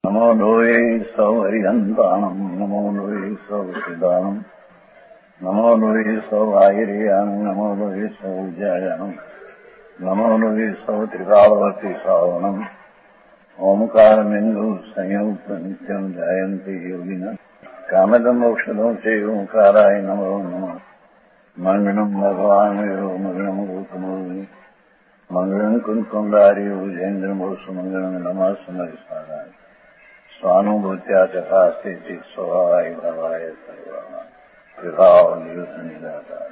नमो लोये सौहरिहन्ताणम् नमो लोये सौहृदानम् नमो लोये सौभागिर्यानम् नमो लोये सौविद्यायानम् नमो लोये सौत्रिकावती सावनम् ओंकारमिन्दु संयुक्त नित्यम् जायन्ति योगिनः कामदम् मोक्षदम् च ओंकाराय नमो नमः मङ्गलम् भगवान् वीरो मङ्गलम् रूपमोहि मङ्गलम् कुन्कुण्डारि भुजेन्द्रमोसु मङ्गलम् नमः समरिसाराय स्वानुभूत्या तथा स्थिति स्वभावाय भवाय सर्वभाव निदाता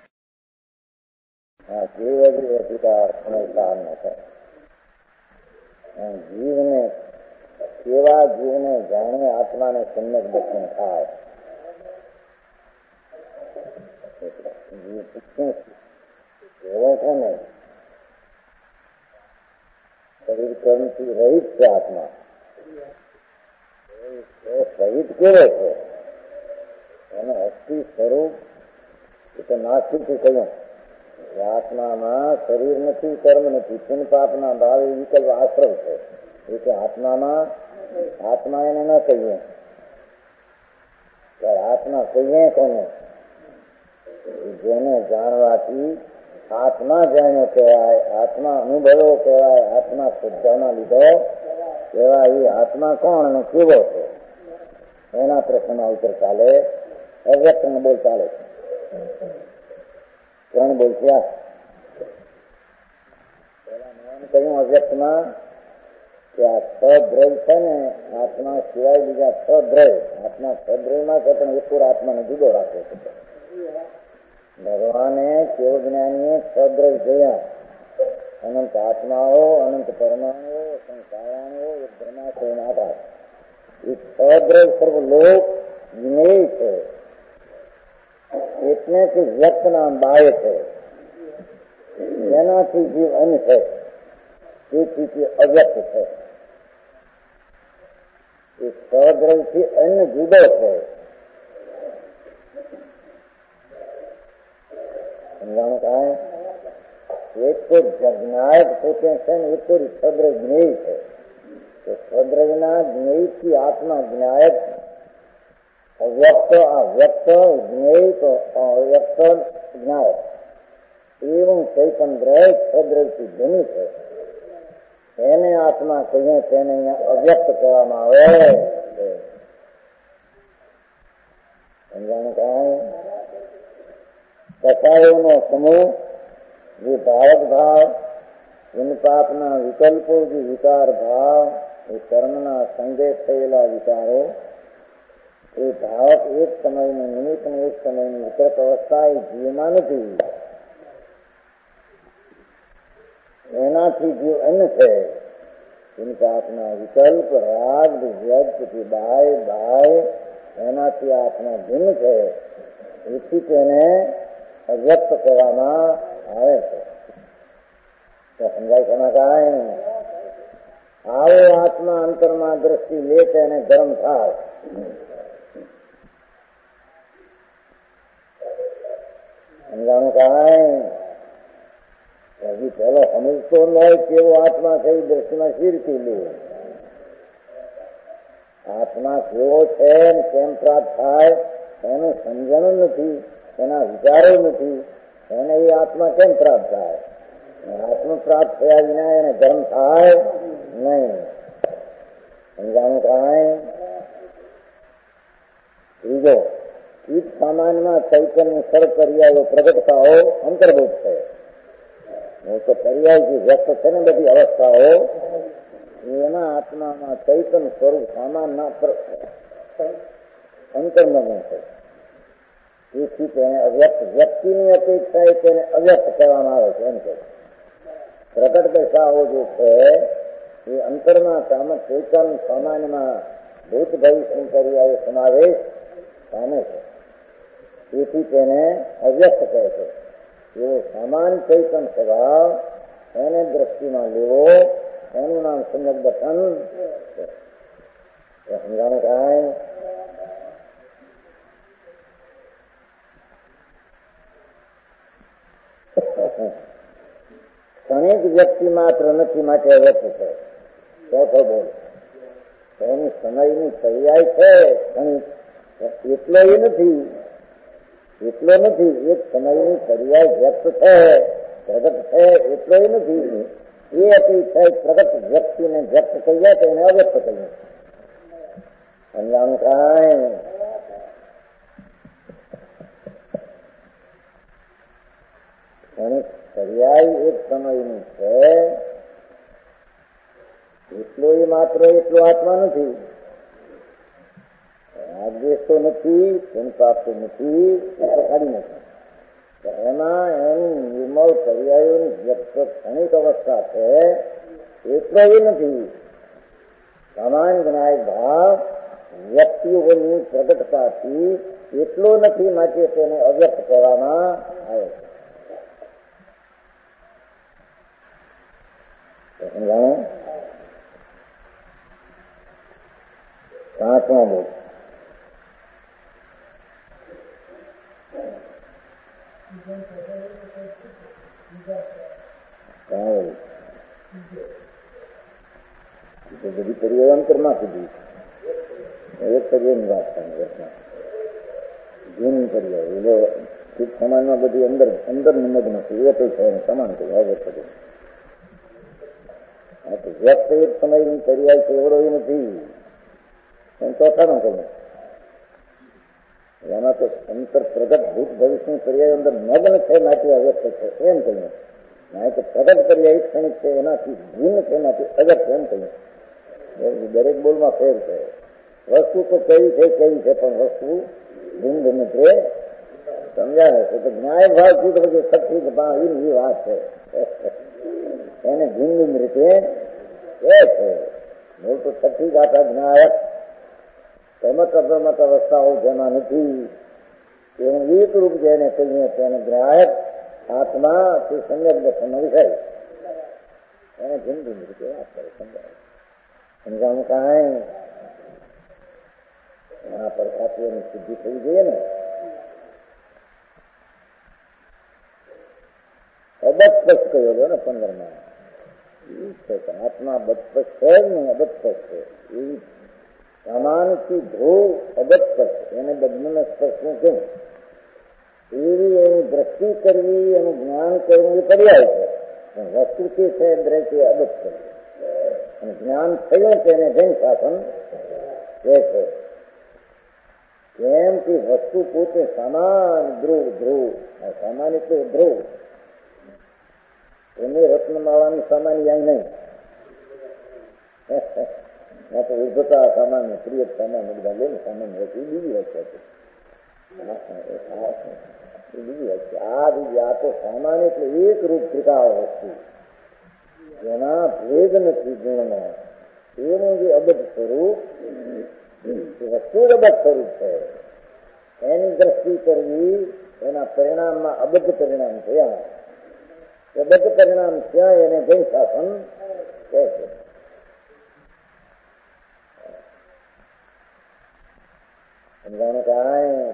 જીવને કેવા જીવને જાણે આત્માને સમ્યક દર્શન થાય. એવો કોને શરીર કર્મથી રહિત છે આત્મા. સહિત કેવો છે એનું અસ્થિ સ્વરૂપ એ તો નાસ્તિકે કહ્યું કે આત્મામાં શરીર નથી, કર્મ નથી, પુન પાપના ભાવ એ વિકલ્પ આશ્રય છે. એ કે આત્મા એને ન કહીએ. આત્મા કહીએ કોને? જેને જાણવાથી આત્મા જાણ્યો કહેવાય, આત્મા અનુભવો કહેવાય, આત્મા શુદ્ધમાં લીધો કહેવાય. એ આત્મા કોણ અને કેવો છે એના પ્રશ્નમાં ઉત્તર ચાલે. અવ્યક્તનો બોલ ચાલે છે. ત્રણ બોલ થયા. પેલા મેં કહ્યું અવ્યક્તમાં કે આ સદ્રવ્ય છે ને આત્મા સિવાય બીજા સદ્રવ્ય, આત્મા સદ્રવ્યમાં છે પણ એ પૂરા આત્માને જુદો રાખે છે. ભગવાને કેવ જ્ઞાનીએ સદ્રવ્ય જોયા. અનંત આત્માઓ, અનંત પરમાણુઓ, સંસારાણુઓ, એક બ્રહ્માશય આકાશ. એ સદ્રવ્ય સર્વલોક જ્ઞેય છે એટલે કે વ્યક્તના બાહ્ય છે. એનાથી જીવ અન્ય છે, તેથી તે અવ્યક્ત છે. એ સદ્રવ્યથી અન્ય જુદો છે. સમજાણું કાંઈ? એક તો જ્ઞાયક પોતે છે ને એક તો સદ્રવ્ય જ્ઞેય છે. તો સદ્રવ્યના જ્ઞેયથી આત્મા જ્ઞાયક, અવ્યક્ત અવ્યક્ત જ્ઞેય તો અવ્યક્ત જ્ઞાયક. એવું ચૈતન દ્રવ્ય સદ્રવ્યથી ભિન્ન છે. એને આત્મા કહીએ તેને અહીંયા અવ્યક્ત કહેવામાં આવે. સમજાણું કાંઈ? કસાયોનો સમૂહ જે ભાવક ભાવ, પુનપાપના વિકલ્પો જે વિકાર ભાવ, એ કર્મના સંગે થયેલા વિચારો, એ ભાવક એક સમયની નિમિત્ત ને એક સમયની વિતરક અવસ્થા એ જીવમાં નથી. એનાથી જીવ અન્ય છે. પુનપાપના વિકલ્પ રાગ વ્યક્તિ બાય એનાથી આત્મા ભિન્ન છે. એથી તેને અવ્યક્ત કહેવામાં આવે છે. સમજાય છે કાંઈ? આવો આત્મા અંતરમાં દ્રષ્ટિ લે છે એને ધર્મ થાય. સમજાણું કાંઈ? હજી પેલો સમજતો ન હોય કેવો આત્મા છે એ દ્રષ્ટિમાં શીરથી લે. આત્મા કેવો છે કેમ પ્રાપ્ત થાય એનું સમજણ નથી, એના વિચારો નથી. એને એ આત્મા કેમ પ્રાપ્ત થાય? આત્મ પ્રાપ્ત થયા વિના એને ધર્મ થાય નહીં. સમજાણું કાંઈ? ત્રીજો, ચિત્ત સામાન્યમાં ચૈતન્ય સર્વ પર્યાયો પ્રગટતાઓ અંતર્ભૂત છે. તો પર્યાય જે વ્યક્ત છે ને બધી અવસ્થાઓ એના આત્મામાં ચૈતન સ્વરૂપ સામાનના અંતર્મગ્ન છે. તેથી તેને અવ્યક્ત, વ્યક્તિની અપેક્ષાએ તેને અવ્યક્ત કહેવામાં આવે છે. એમ કે પ્રગટ દશાઓ જે છે એ અંતરમાં સામત ચૈતન સામાન્યમાં ભૂત ભવિષ્ય પર્યાય સમાવેશ પામે છે. તેથી તેને અવ્યક્ત કહે છે. એવો સમાન ચૈતન સ્વભાવ એને દ્રષ્ટિમાં લેવો, એનું નામ સમ્યક દર્શન છે. સમજાણું કાંઈ? ક્ષણિક વ્યક્તિ માત્ર નથી માટે અવ્યક્ત છે. ચોથો બોલ તો એની સમયની પર્યાય છે, પણ એટલો નથી, એક સમયની પર્યાય વ્યક્ત છે, પ્રગટ છે, એટલો નથી. એ અપેક્ષા પ્રગટ વ્યક્તિને વ્યક્ત કહીએ તો એને અવ્યક્ત કહીએ. સમજાણું કાંઈ? એની પર્યાય એક સમયની છે, એટલો એ માત્ર એટલો આત્મા નથી. આદેશ તો નથી, સંતાપ તો નથી, એ તો ખાલી નથી. એમાં એની નિર્મળ પર્યાયોની વ્યક્ત ક્ષણિક અવસ્થા છે, એટલો એ નથી. સામાન્ય જ્ઞાય ભાવ વ્યક્તિઓની પ્રગટતાથી એટલો નથી, માટે તેને અવ્યક્ત કરવામાં આવે છે. સમજાણો? પાંચમો બોલ. બધી પર્યાય અંતરમાં કીધી, એક પર્યાયની વાત થાય. જૂની પર્યાય એટલે ચિત્ત સમાનમાં બધી અંદર નિમગ્ન છે, એ કઈ છે સમાન કઈ હવે બધું વ્યક્ત એક સમયની પર્યાય છે એવડો એ નથી. ચોથામાં કહ્યું એમાં તો અંતર પ્રગટ ભૂત ભવિષ્યની પર્યાય અંદર નગ્ન છે, માટે અવ્યક્ત છે એમ કહ્યું. ના તો પ્રગટ પર્યાય ક્ષણિક છે, એનાથી ભિન્ન છે, એનાથી અવ્યક્ત એમ કહ્યું. દરેક બોલમાં ફેર છે. વસ્તુ તો કેવી છે, પણ વસ્તુ ભિન્ન ભિન્ન છે, સમજાવે છે. તો ન્યાય ભાવથી તો પછી સઠી એ વાત છે, એને ભિન્ન ભિન્ન રીતે એ છે. મૂળ તો સઠી ગાથા જ્ઞાયક સમત અભ્રમત અવસ્થાઓ જેમાં નથી, એવું એક રૂપ જેને કહીએ તેને ગ્રાહક આત્મા તે સમ્યક દર્શનનો વિષય, એને ભિન્ન ભિન્ન રીતે વાત કરે, સમજાવે. સમજાવું કાંઈ? એના પર ખાતરીઓની સિદ્ધિ થવી જોઈએ ને. અબદસ્પષ્ટ કહ્યો હતો ને 15માં, એ છે કે આત્મા બદસ્પષ્ટ છે ને અબદસ્પષ્ટ છે. એવી સામાનથી ધ્રુવ અબદસ્પષ્ટ, એને બદમને સ્પર્શનું કેમ એવી એની દ્રષ્ટિ કરવી, એનું જ્ઞાન કરવું એ પર્યાય છે. પણ વસ્તુ કે છે દ્રષ્ટિ અબદસ્પષ્ટ, અને જ્ઞાન થયું તેને જૈન શાસન કહે છે. કેમ કે વસ્તુ પોતે સમાન ધ્રુવ, સામાન એટલે ધ્રુવ, એને રત્નમાળાની સામાન્ય અહીં નહીં. ના તો ઉર્ધતા સામાન્ય, પ્રિય સામાન્ય બધા લે ને સામાન્ય વસ્તુ બીજી વસ્તુ છે, બીજી વસ્તુ આ બીજી. આ તો સામાન્ય એટલે એક રૂપ ત્રિકાળ વસ્તુ, જેના ભેદ નથી ગુણમાં, એનું જે અબધ સ્વરૂપ વસ્તુ અબધ સ્વરૂપ છે. એની દ્રષ્ટિ કરવી, એના પરિણામમાં અબદ્ધ પરિણામ થયા, અબદ્ધ પરિણામ થયા એને જૈન શાસન કહે છે. સમજાણું કાંઈ?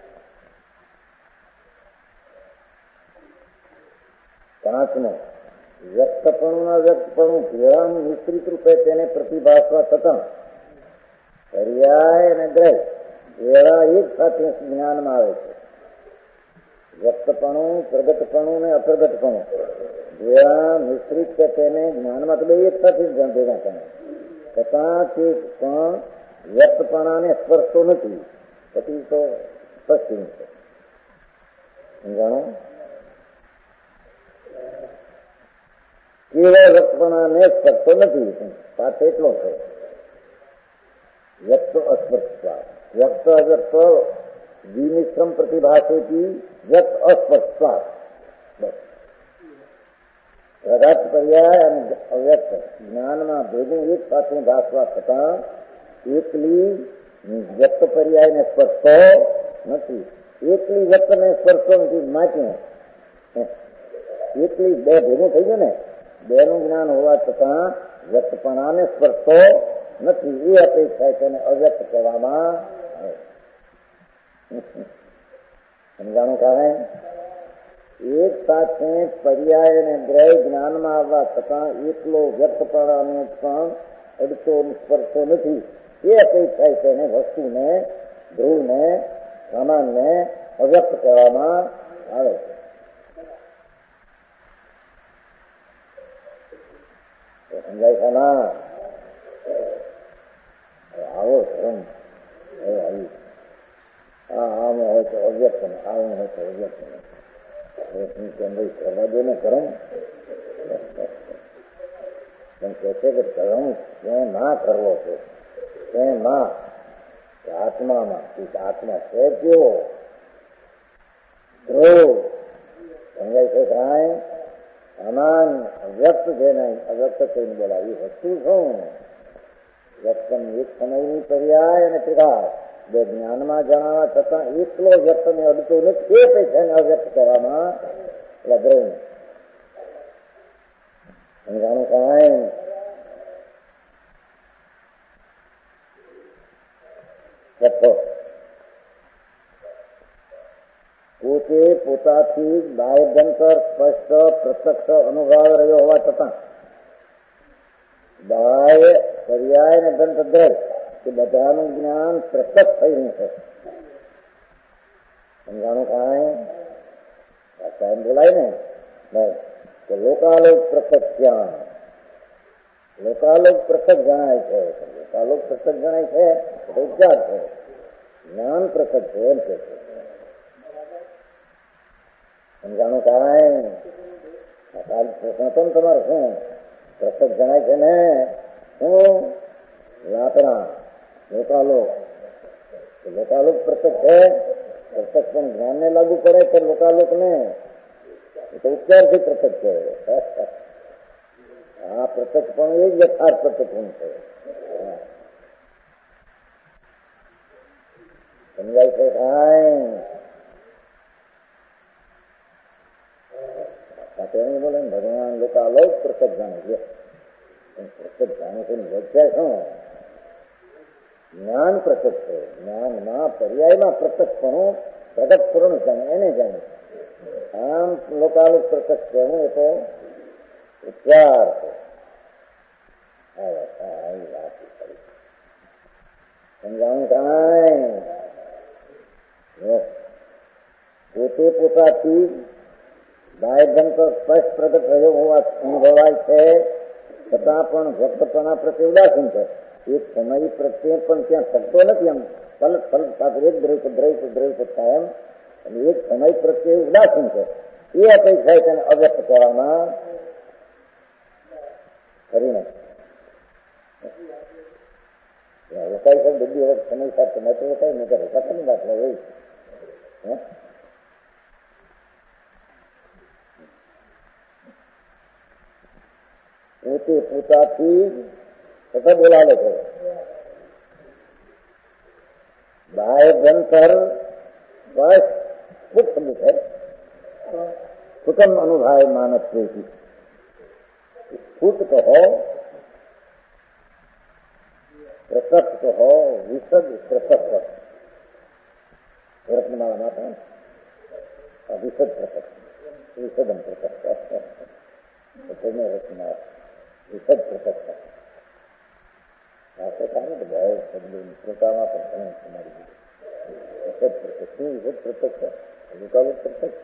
પાંચમો વ્યક્તપણું અવ્યક્તપણું ભેળાનું વિસ્તૃત રૂપે તેને પ્રતિભાસવા થતા પર્યાય અને ગ્રહ વેળા એક સાથે જ્ઞાનમાં આવે છે. વ્યક્તપણું, પ્રગટપણું ને અપ્રગટપણું વેળા મિશ્રિત છે, તેને જ્ઞાનમાં તો બે એક સાથે જ ભેગા થાય. છતાં તે પણ વ્યક્તપણાને સ્પર્શતો નથી, પછી તો પશ્ચિમ છે. સમજાણો? કેવળ વ્યક્તપણાને સ્પર્શતો નથી, પાછો એટલો છે વ્યક્ત અસ્પર્શતા. વ્યક્ત અવ્યક્ત વિમિશ્રમ પ્રતિભાસેથી વ્યક્ત અસ્પર્શતા. બસ પ્રગટ પર્યાય અને અવ્યક્ત જ્ઞાનમાં ભેગું એક સાથે ભાસવા છતાં એકલી વ્યક્ત પર્યાયને સ્પર્શતો નથી, એકલી વ્યક્તને સ્પર્શતો નથી. માચ્યું એકલી બે ભેગું થઈ ગયું ને, બેનું જ્ઞાન હોવા છતાં વ્યક્તપણાને સ્પર્શતો નથી. એ અપેક્ષા તેને અવ્યક્ત કહેવામાં આવે. સમજાણું કારણે એક સાથે પર્યાય અને ગ્રહ જ્ઞાનમાં આવવા છતાં એકલો વ્યક્તપણાને પણ અડતો સ્પર્શતો નથી એ અપેક્ષા તેને વસ્તુને, ધ્રુવને, સામાનને અવ્યક્ત કહેવામાં આવે છે. સમજાય છે ના? આવો ધર્મ આવી આમ હોય તો અવ્યક્ત ને, આવું હોય તો અવ્યક્ત ને. કરવા દે ને ધર્મ. પણ કહે છે કે ધર્મ ક્યાં ના કરવો છે, ક્યાં ના આત્મામાં. આત્મા છે કેવો ધ્રુવ સમજાય છે કાંઈ સમાન અવ્યક્ત છે નહીં. અવ્યક્ત કહીને બોલાવી વસ્તુ શું? વ્યક્તમ એક સમયની પર્યાય અને પ્રકાશ બે જ્ઞાનમાં જણાવવા છતાં એકલો વ્યક્તને અડતો નથી. એ પૈસાને અવ્યક્ત કરવામાં લગ્ન સમજાણું કાંઈ. પોતે પોતાથી બાહ્યભંતર સ્પષ્ટ પ્રત્યક્ષ અનુભવ રહ્યો હોવા છતાં બાહ્ય પર્યાય ને દંતદ્રય એ બધાનું જ્ઞાન પ્રત્યક્ષ થઈ રહ્યું છે. સમજાણું કાંઈ? એમ બોલાય ને નહીં કે લોકાલોક પ્રત્યક્ષ જ્ઞાન. લોકાલોક પ્રત્યક્ષ જણાય છે. લોકાલોક પ્રત્યક્ષ જણાય છે તો ઉપચાર છે. જ્ઞાન પ્રત્યક્ષ છે એમ કે છે. સમજાણું કાંઈ? પ્રશ્ન તમારે શું પ્રત્યક્ષ જણાય છે ને? શું લાકડા લોકાલોક. લોકાલોક પ્રત્યક્ષ છે. પ્રત્યક્ષ પણ જ્ઞાનને લાગુ પડે તો લોકાલોક ને તો ઉપચારથી પ્રત્યક્ષ છે. આ પ્રત્યક્ષ પણ એ જ યથાર્થ પ્રત્યક્ષ છે. સમજાય છે કાંઈ? સાથે બોલે ભગવાન લોકાલોક પ્રત્યક્ષ જાણે છે. પ્રત્યક્ષ જાણે છે વ્યાખ્યા શું? જ્ઞાન પ્રત્યક્ષ છે. જ્ઞાનમાં પર્યાયમાં પ્રત્યક્ષપણું પ્રગટપૂર્ણ જાણે એને જાણે. આમ લોકાલોક પ્રત્યક્ષ કહેવું એ તો ઉપચાર છે. સમજાવું કાંઈ? પોતે પોતાથી બાહ્યભંતર સ્પષ્ટ પ્રગટ રહ્યો હોવા અનુભવાય છે છતાં પણ વ્યક્તપણા પ્રત્યે ઉદાસીન છે. એક સમય પ્રત્યે પણ ત્યાં થતો નથી. એમ પલટ પલટ સાથે એક દ્રવ્ય કાયમ અને એક સમય પ્રત્યે ઉદાસીન છે. એ અપેક્ષા તેને અવ્યક્ત કરવામાં કરી નથી. લખાય છે બધી વખત સમય સાથે મેં તો લખાય નહીં કરે કથાની વાત હોય પોતે પોતાથી સતત બોલાવે છે. બાહ્યભંતર બસ સ્ફુટ શબ્દ છે. સ્ફુટમ અનુભાવ માનસ સ્ફુટ કહો, પ્રસક્ત કહો, વિશદ પ્રસક્ત રત્નમાળા માતા વિશદ પ્રસક્ત વિશદમ પ્રસક્ત રચના વિશદ પ્રસક્ત આ પ્રકારે બહુ શબ્દોની શ્રોતામાં પણ ઘણું તમારી વિશદ પ્રસક્ત શું વિશદ પ્રસક્ત લોકાલોક પ્રસક્ત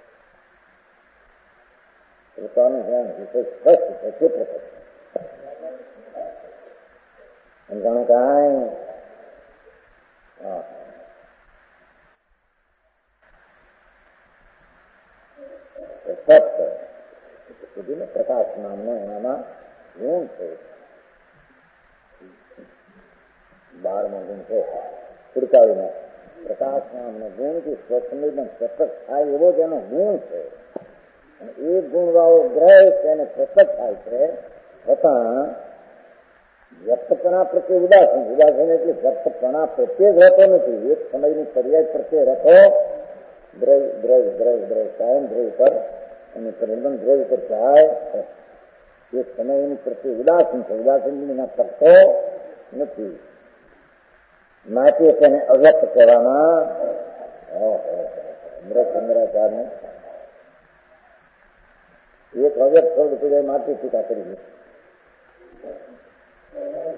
પોતાનું જ્ઞાન વિશેષ સ્પષ્ટ છે તે પ્રસક્ત સમજાણું કાંઈ? સુધી પ્રકાશ નામનો એનામાં ગુણ છે. 12મો ગુણ છે પુરકાવીમાં. પ્રકાશ નામનો ગુણ કે સ્વસંવેદન સતત થાય એવો જ એનો ગુણ છે. અને એ ગુણ વાળો ગ્રહ તેને સતત થાય છે છતાં વ્યક્તપણા પ્રત્યે ઉદાસીન. ઉદાસીન એટલે વ્યક્તપણા પ્રત્યે જ રહેતો નથી. એક સમયની પર્યાય પ્રત્યે રખો દ્રવ્ય કાયમ દ્રવ્ય પર અને પરિબંધ દ્રવ્ય પર જાય. એક સમય એની પ્રત્યે ઉદાસીન છે. ઉદાસીન એના કરતો નથી. માટે તેને અવ્યક્ત કહેવામાં ચંદ્રાચાર્યને એક અવ્યક્ત શબ્દ પૂજા માટે ટીકા કરી દીધી.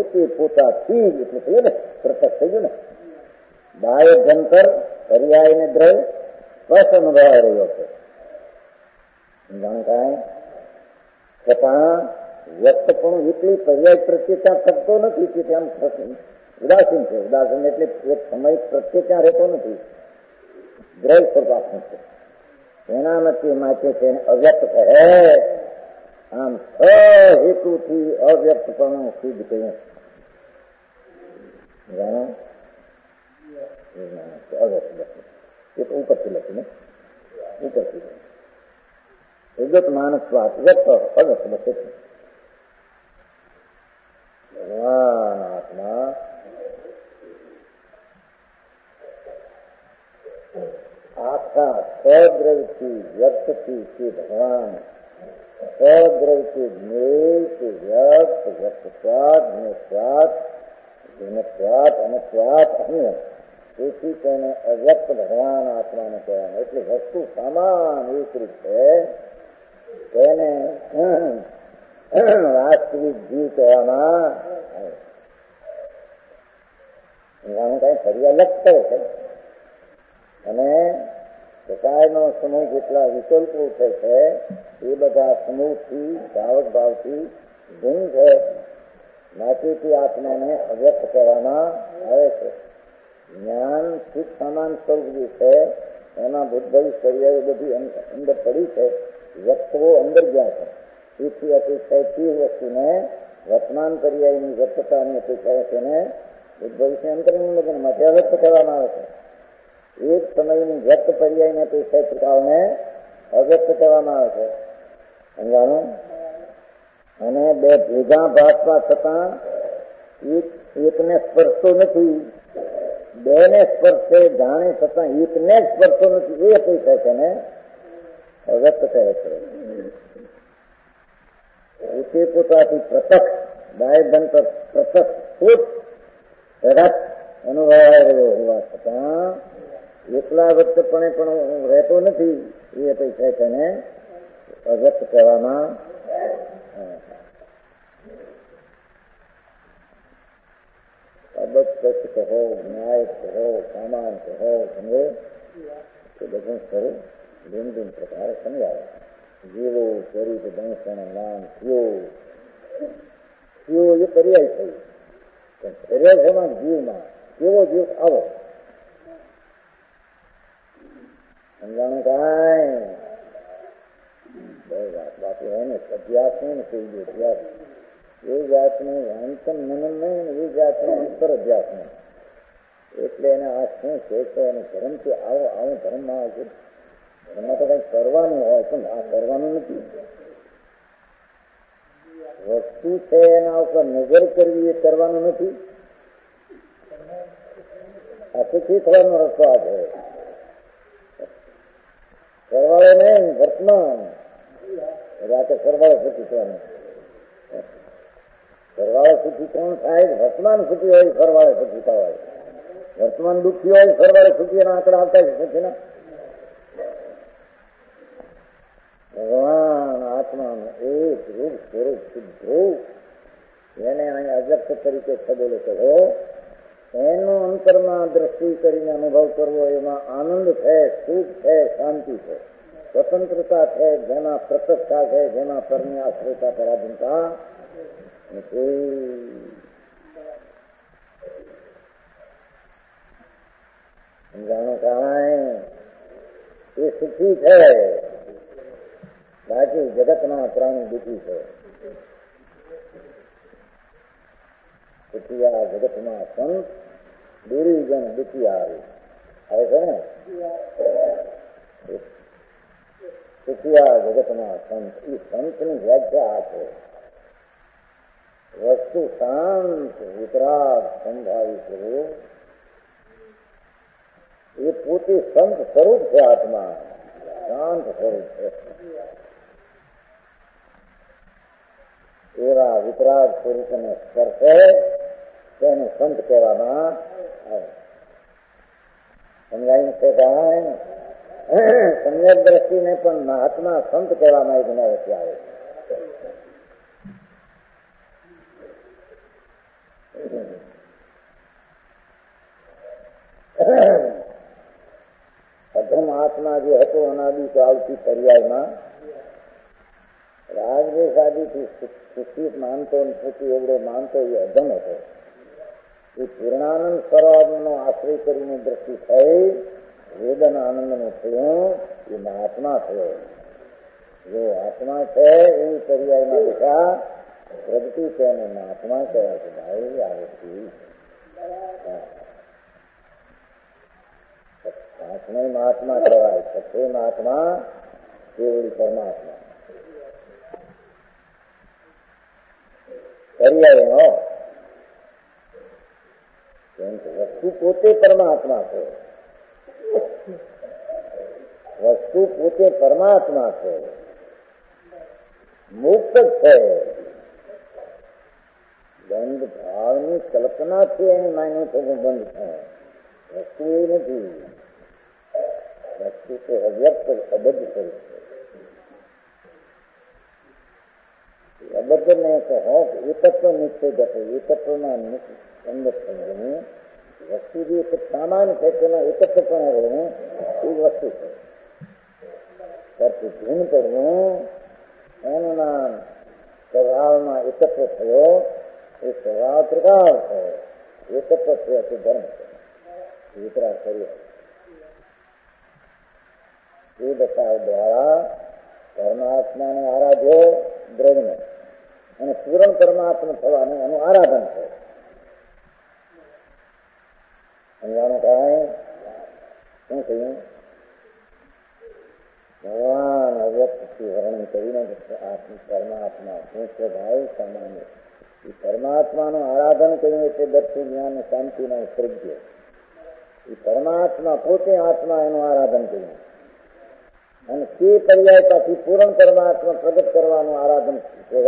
પોતે પોતાથી જ એટલે થયું ને, પ્રત્યક્ષ થઈ ગયું ને. બાહ્ય જંતર પર્યાય ને દ્રવ્ય સ્પષ્ટ અનુભવાઈ રહ્યો છે. જાણકાય છતાં વ્યક્તપણું એટલી પર્યાય પ્રત્યેતા કરતો નથી કે ત્યાં ઉદાસીન છે. ઉદાસીન એટલે એક સમય પ્રત્યે ત્યાં રહેતો નથી, દ્રવ્ય સ્વરૂપાત્મક છે. એના નથી માટે તેને અવ્યક્ત કહે. આમ હેતુથી અવ્યક્તપણું સિદ્ધ કર્યું. જાણો અવ્યક્ત એ તો ઉપરથી લખીને ઉપરથી વિગત માનસવાદ વ્યક્ત અવ્યક્ત લખે છે. ભગવાન આત્મા આખા સદ્રવથી વ્યક્તથી કે ભગવાન સદ્રવથી જ્ઞેય વ્યક્ત વ્યક્તસ્વાદ જ્ઞેયસ્વાદ જ્ઞેયસ્વાદ અને સ્વાદ અન્ય. તેથી તેને અવ્યક્ત ભગવાન આત્માને કહેવાનું. એટલે વસ્તુ સમાન એકરૂપ છે. તેને વાસ્તવિક જીવ કહેવામાં આવે. કઈ ફરિયા લખતો છે અને કસાયનો સમૂહ જેટલા વિકલ્પો છે એ બધા સમૂહથી ભાવક ભાવથી ભિન્ન છે. માટેથી આત્માને અવ્યક્ત કહેવામાં આવે છે. જ્ઞાન સુખ સમાન સ્વરૂપ જે છે એમાં બુદ્ધ શરીર બધી અંદર પડી છે. વ્યક્તવો અંદર ગયા છે. તેથી અતિશયથી વસ્તુને વર્તમાન પર્યાયની વ્યક્તતાની અપેક્ષા તેને ભવિષ્ય અંતરની માટે અવ્યક્ત કરવામાં આવે છે. એક સમયની વ્યક્ત પર્યાયની અપેક્ષાને અવ્યક્ત કરવામાં આવે છે. સમજાણું? અને બે ભેગા ભાગવા છતાં એકને સ્પર્શતો નથી, બે ને સ્પર્શે જાણે છતાં એકને સ્પર્શતો નથી, એ અપેક્ષા છે ને અવ્યક્ત કહે છે. પોતે પોતાથી પ્રત્યક્ષ બાહ્યભંતર પ્રત્યક્ષ શુદ્ધ રસ અનુભવાઈ રહ્યો હોવા છતાં એકલા વ્યક્તપણે પણ રહેતો નથી, એ અપેક્ષા તેને અવ્યક્ત કહેવામાં અબધ કહો, ન્યાય કહો, સામાન કહો, સમજે એ બધું સ્વરૂપ ભિન્ન ભિન્ન પ્રકારે સમજાવે. જીવો સ્વરૂપ દંશન નામ જીવો એ પર્યાય થયું. પર્યાયમાં જીવમાં કેવો જીવ આવો સમજાણું કાંઈ બહુ વાત બાકી હોય ને. અભ્યાસ નહીં ને કોઈ બી અભ્યાસ એ જાતનું વાંચન મનન નહીં, એ જાતનું અંતર અભ્યાસ નહીં. એટલે એને આ શું છે તો એને ધર્મથી આવું ધર્મમાં આવે છે. એમાં તો કંઈ કરવાનું હોય પણ આ કરવાનું નથી. વસ્તુ છે એના ઉપર નજર કરવી એ કરવાનું નથી. આ સુખી થવાનો રસ્તો આ છે. સરવાળો નહીં, વર્તમાન રાતે સરવાળો સુખી થવાનું. સરવાળો સુખી કોણ થાય? વર્તમાન સુખી હોય સરવાળે સુખી થવાય. વર્તમાન દુઃખી હોય સરવાળે સુખી એના આંકડા આવતા જ નથી ને. ભગવાન આત્માનું એક રૂપ સ્વરૂપ શુદ્ધ એને અહીં અવ્યક્ત તરીકે છબેલો કહો. એનો અંતરમાં દ્રષ્ટિ કરીને અનુભવ કરવો, એમાં આનંદ છે, સુખ છે, શાંતિ છે, સ્વતંત્રતા છે, જેમાં પ્રત્યક્ષતા છે, જેમાં પરની આશ્રયતા પરાધીનતા સમજાણો કાંઈ એ સુખી છે. બાકી જગતના પ્રાણી દુઃખી છે. સુખિયા જગતમાં સંત દુરીજન દુખિયા આવે છે ને. સુખિયા જગતમાં સંત, એ સંતની વ્યાખ્યા આ છે. વસ્તુ શાંત વિતરાગ સંભાવી સ્વરૂપ, એ પોતે સંત સ્વરૂપ છે. આત્મા શાંત સ્વરૂપ છે. એવા વિતરાગ સ્વરૂપને સ્પર્શે તેને સંત કહેવામાં આવે. સમજાયું છે કાંઈ? સમ્યક દ્રષ્ટિને પણ મહાત્મા સંત કહેવામાં એક નવથી આવે છે. અધમ આત્મા જે હતો અનાદિ કાળથી પર્યાયમાં રાગદ્વેષ આદિથી શિક્ષિત માનતો નથી એવડો માનતો એ અધમ હતો. એ પૂર્ણાનંદ સ્વરૂપનો આશ્રય કરીને દ્રષ્ટિ થઈ વેદન આનંદનું થયું એ મહાત્મા થયો. જો આત્મા છે એવી પર્યાયમાં બેઠા પ્રગતિ છે અને મહાત્મા કહેવાય છે. ભાઈ આવતી આત્મા મહાત્મા કહેવાય. સત્ય મહાત્મા કેવળી પરમાત્મા પર્યાય વસ્તુ પોતે પરમાત્મા છે. વસ્તુ પોતે પરમાત્મા છે, મુક્ત છે. બંધ ભાવની કલ્પનાથી એની માન્યું છે કે બંધ થાય. વસ્તુ એ નથી. વસ્તુ તો અવ્યક્ત અબદ્ધ સ્વરૂપ છે. અબદ્ધ ને કહો એ તત્વ નિશ્ચય જતો એ તત્વમાં અંદર સમજવું. વસ્તુ જે સામાન્ય છે તેમાં એકત્ર પણ રહેવું એ વસ્તુ છે. પરથી ભીન કરવું એનું નામ સ્વભાવમાં એકત્ર થયો. એ સ્વભાવ પ્રકાર થયો. એકત્ર થયો તે ધર્મ છે. વિતરાગ કર્યો એ દશા દ્વારા પરમાત્માને આરાધ્યો દ્રવ્યને અને પૂરણ પરમાત્મા થવાનું એનું આરાધન છે. સમજાણું કાંઈ શું કહ્યું? ભગવાન અવ્યક્તથી વર્ણન કરીને પરમાત્મા શું છે ભાઈ? સામાન્ય એ પરમાત્માનું આરાધન કર્યું એટલે દર્શન જ્ઞાન શાંતિના પ્રજ્ઞ. એ પરમાત્મા પોતે આત્મા એનું આરાધન કર્યું અને તે પર્યાય પાછી પૂર્ણ પરમાત્મા પ્રગટ કરવાનું આરાધન છે.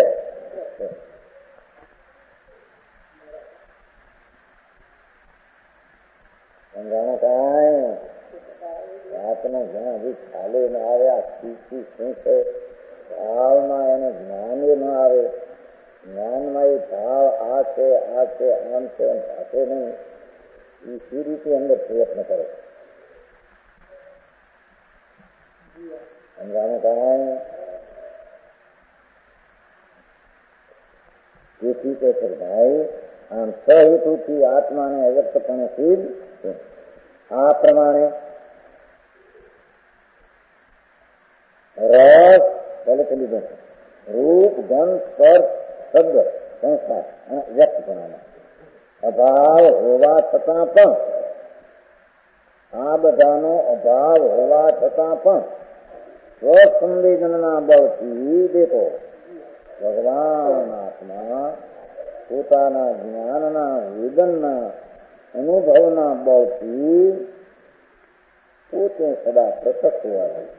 સમજાણું કાંઈ? વાતને જ્યાં હજી ખ્યાલે ન આવે આ સ્થિતિ શું છે ભાવમાં એને જ્ઞાન ન આવે. જ્ઞાનમાં એ ભાવ આ છે આમ છે સાથે નહીં. એ સી રીતે અંદર પ્રયત્ન કરે. સમજાણું કાંઈ? તેથી કે છે ભાઈ આમ સહેતુથી આત્માને અવ્યક્તપણે સિદ્ધ છે. આ પ્રમાણે રસ પહેલે ચલી જશે. રૂપ ગંધ સ્પર્શ શબ્દ સંસ્કાર અને વ્યક્તપણામાં અભાવ હોવા છતાં પણ આ બધાનો અભાવ હોવા છતાં પણ સ્વસંવેદનના બળથી દેખો ભગવાન આત્મા પોતાના જ્ઞાનના વેદનના અનુભવના બળથી પોતે સદા પ્રત્યક્ષ હોવા જોઈએ.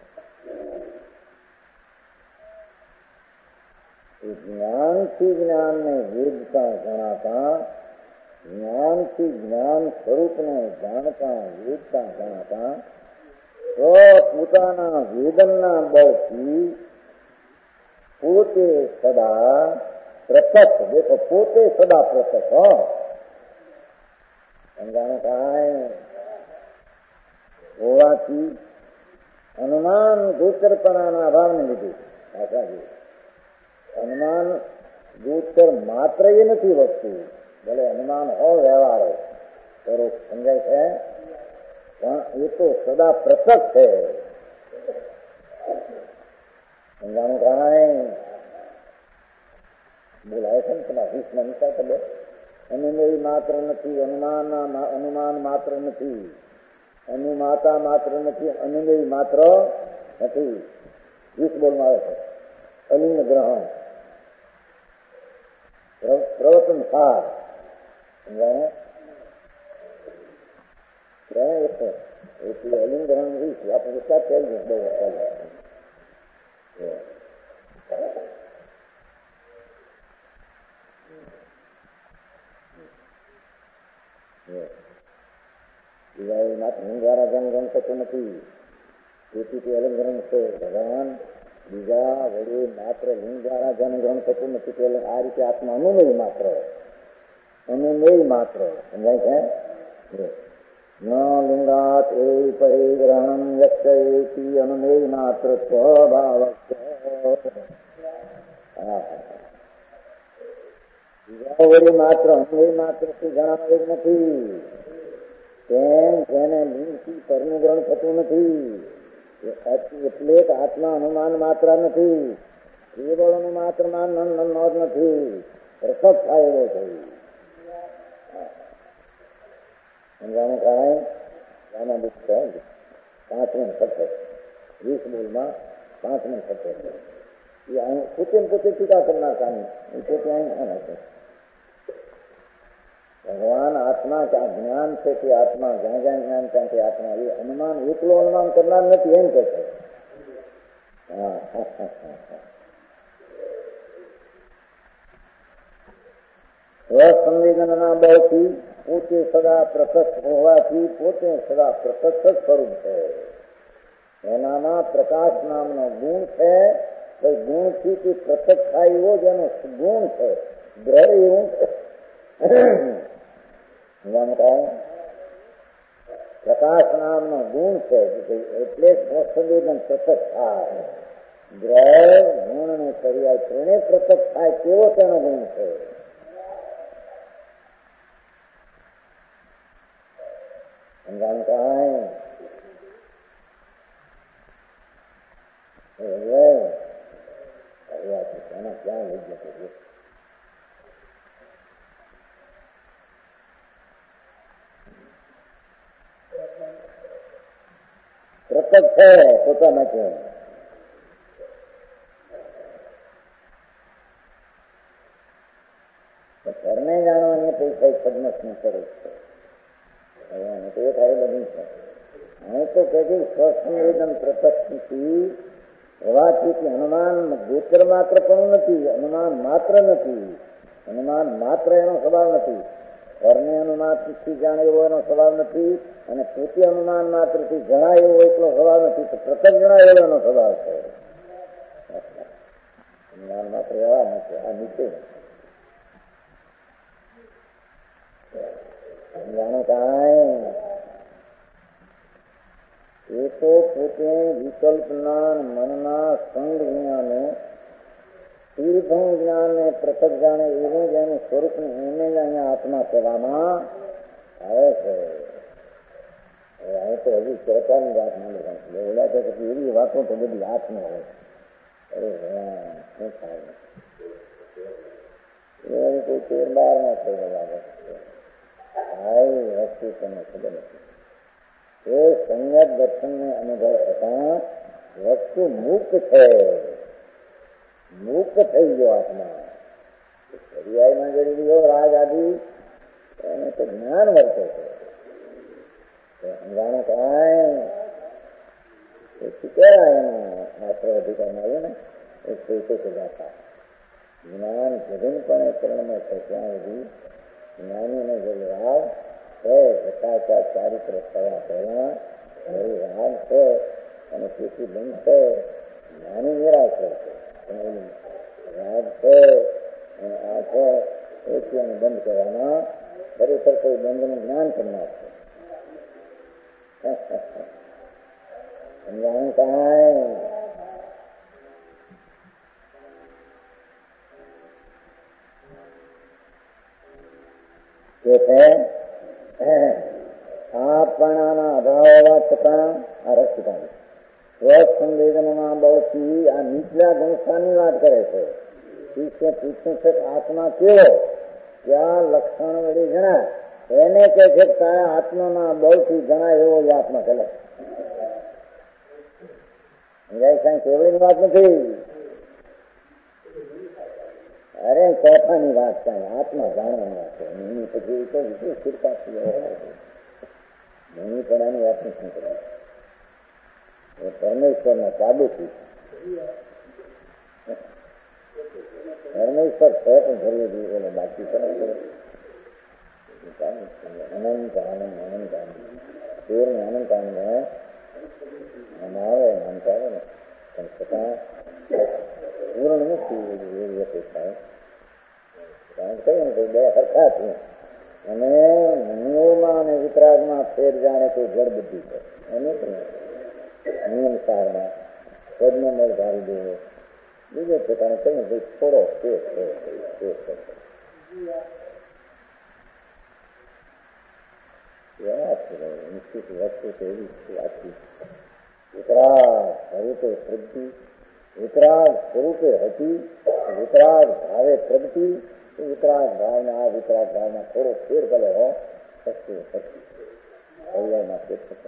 જ્ઞાનથી જ્ઞાનને વેદતા જણાતા, જ્ઞાનથી જ્ઞાન સ્વરૂપને જાણતા વેદતા જણાતા પોતાના વેદનના બળથી પોતે સદા પ્રત્યક્ષ. દેખો પોતે સદા પ્રત્યક્ષ. સમજાણું કાંઈ? હોવાથી અનુમાન ગોચરપણાના અભાવને લીધે અનુમાન ગોચર માત્ર એ નથી વસ્તુ. ભલે અનુમાન હો વ્યવહાર કરો સમજાય છે પણ એ તો સદા પ્રત્યક્ષ છે. સમજાણું કાંઈ? બોલાય છે ને પેલા 20 મિનિટ કદે અનુમય માત્ર નથી, અનુમાન માત્ર નથી, અનુમાતા માત્ર નથી, અનુમય માત્ર નથી. 20 બોલમાં આવે છે. અલિંગ ગ્રહણ પ્રવચન સાર સમજાણે અલિંગ ગ્રહણ 20 આપણે વિચાર કરી બહુ માત્ર હું દ્વારા જન્મ થતું નથી. તેથી તે અલગ ગ્રહણ છે. ભગવાન બીજા વડે માત્ર લિંગ દ્વારા જન્મ ગ્રહણ થતું નથી. તે આ રીતે આત્મા અનુમય માત્ર अनुमेय मात्र समझाय છે न लिंगात ए परिग्रहणम यक्षेति अनुमेय मात्र स्वभावस्य માત્ર અન્વય માત્ર થી જણાવેલ નથી. તેમ જેને લિંગથી પરનું ગ્રહણ થતું નથી એટલે આત્મા અનુમાન માત્ર નથી, કેવળ અનુમાત્રમાં નોંધ નથી, પ્રસત થયેલો છે. સમજાણું કાંઈ આના દુઃખ છે. 5 સત્તર 20 બોલમાં 5 સત્તર એ અહીં પોતે ટીકા કરનાર કામી એ પોતે અહીં છે. ભગવાન આત્મા ક્યાં જ્ઞાન છે કે આત્મા જ્યાં જ્યાં જ્ઞાન ત્યાં તે આત્મા એ અનુમાન એકલો અનુમાન કરનાર નથી એમ કે છે. સ્વસંવેદનના બળથી પોતે સદા પ્રસક્ત હોવાથી પોતે સદા પ્રસક્ત સ્વરૂપ છે. એનામાં પ્રકાશ નામનો ગુણ છે. ગુણથી તે પ્રસક્ત થાય એવો જ એનો ગુણ છે. ગ્રહ એવું પ્રકાશ નામનો ગુણ છે એટલે સ્વસંવેદન પ્રસક્ત થાય. ગ્રહ ગુણ ને પર્યાય ત્રણે પ્રસક્ત થાય તેવો તેનો ગુણ છે. સમજાણું કાંઈ એના ક્યાં લઈ જતો પ્રસક્ત છે પોતાના છે. ઘરને જાણવાની પૈસા પદ્મસનું સ્વરૂપ છે. તો એ થાય બધી છે. અહીં તો કે સ્વસંવેદન પ્રત્યક્ષથી હોવાથી અનુમાન ગોચર માત્ર પણ નથી, અનુમાન માત્ર નથી. અનુમાન માત્ર એનો સ્વભાવ નથી. ઘરને અનુમાનથી જાણે એવો એનો સ્વભાવ નથી અને પોતે અનુમાન માત્રથી જણાય એવો એટલો સ્વભાવ નથી. તો પ્રથમ જણાય એવો એનો સ્વભાવ છે. અનુમાન માત્ર એવા નથી. આ નીચે જાણો કાંઈ એ તો પોતે વિકલ્પના મનના સંગ જ્ઞાને તીર્થમ જ્ઞાનને પ્રસક્ત જાણે એવું જ એનું સ્વરૂપ એને જ અહીંયા આત્મા કહેવામાં આવે છે. અહીં તો હજી ચર્ચાની વાત માંડે ઓલા તો પછી એવી વાતો તો બધી આત્મા હોય. અરે શું થાય એ કોઈ 13-12 ના થઈ લાગે વસ્તુ તમને ખબર નથી. એ સંયત દર્શનને અનુભવ થતા વસ્તુ મુક્ત છે. મુક્ત થઈ ગયો આત્મા. પર્યાયમાં જડી ગયો રાગ આદિ એને તો જ્ઞાન વર્તે છે. સમજાણું કાંઈ શીખેલા એના માત્ર અધિકારમાં આવ્યું ને એ પોતે જાતા જ્ઞાન જગનપણે કર્ણમાં છે. ત્યાં સુધી જ્ઞાનીને જે રાગ છે જતાચાર ચારિત્ર થયા પહેલા એ રાગ છે અને તેથી બંધ છે. જ્ઞાની નિરાશ છે. રાગ છે આ છે એથી એને બંધ કરવાના ખરેખર કોઈ બંધનું જ્ઞાન કરનાર છે. સમજાણું કાંઈ કે છે આપણાના અભાવ હોવા છતાં આ રક્ષિતા સ્વસંવેદનના બળથી આ નીચલા ગુણસ્થાનની વાત કરે છે. પૂછ્યું છે આત્મા કેવો ક્યાં લક્ષણ વળી જણાય એને કે છે તારા આત્માના બળથી જણાય એવો જ આત્મા કહે. કેવડીની વાત નથી. અરે ચોથાની વાત કાંઈ આત્મા જાણવાની વાત છે. એની પછી તો વિશેષ કૃપા એની પણ આની વાત શું કરવી. એ પરમેશ્વરના સાબુથી પરમેશ્વર છે પણ ભરવું જોઈએ એને બાકી કરે અનંત આનંદ અનંત આનંદ તેરને અનંત આનંદ આવે નામ આવે ને પણ છતાં પૂર્ણ નથી એવી અપેક્ષા. કારણ કે કહીએ ને બે સરખા છે અને નિયમમાં અને વિતરાગમાં ફેર જાણે તે જળ બુદ્ધિ છે એને નિયમ સારના પદનો મળ ધારી દેવો બીજો પ્રકારનો કહીને ભાઈ થોડો ફેર નિશ્ચિત વસ્તુ તો એવી વાતચીત વિતરાગ સ્વરૂપે પ્રગતિ વિતરાગ સ્વરૂપે હતી વિતરાગ ભાવે પ્રગતિ વિતરાગ ભાવના આ વિતરાગ ભાવના થોડો ફેર ભલે હો સસ્તું પર્યાયમાં ફેર થશે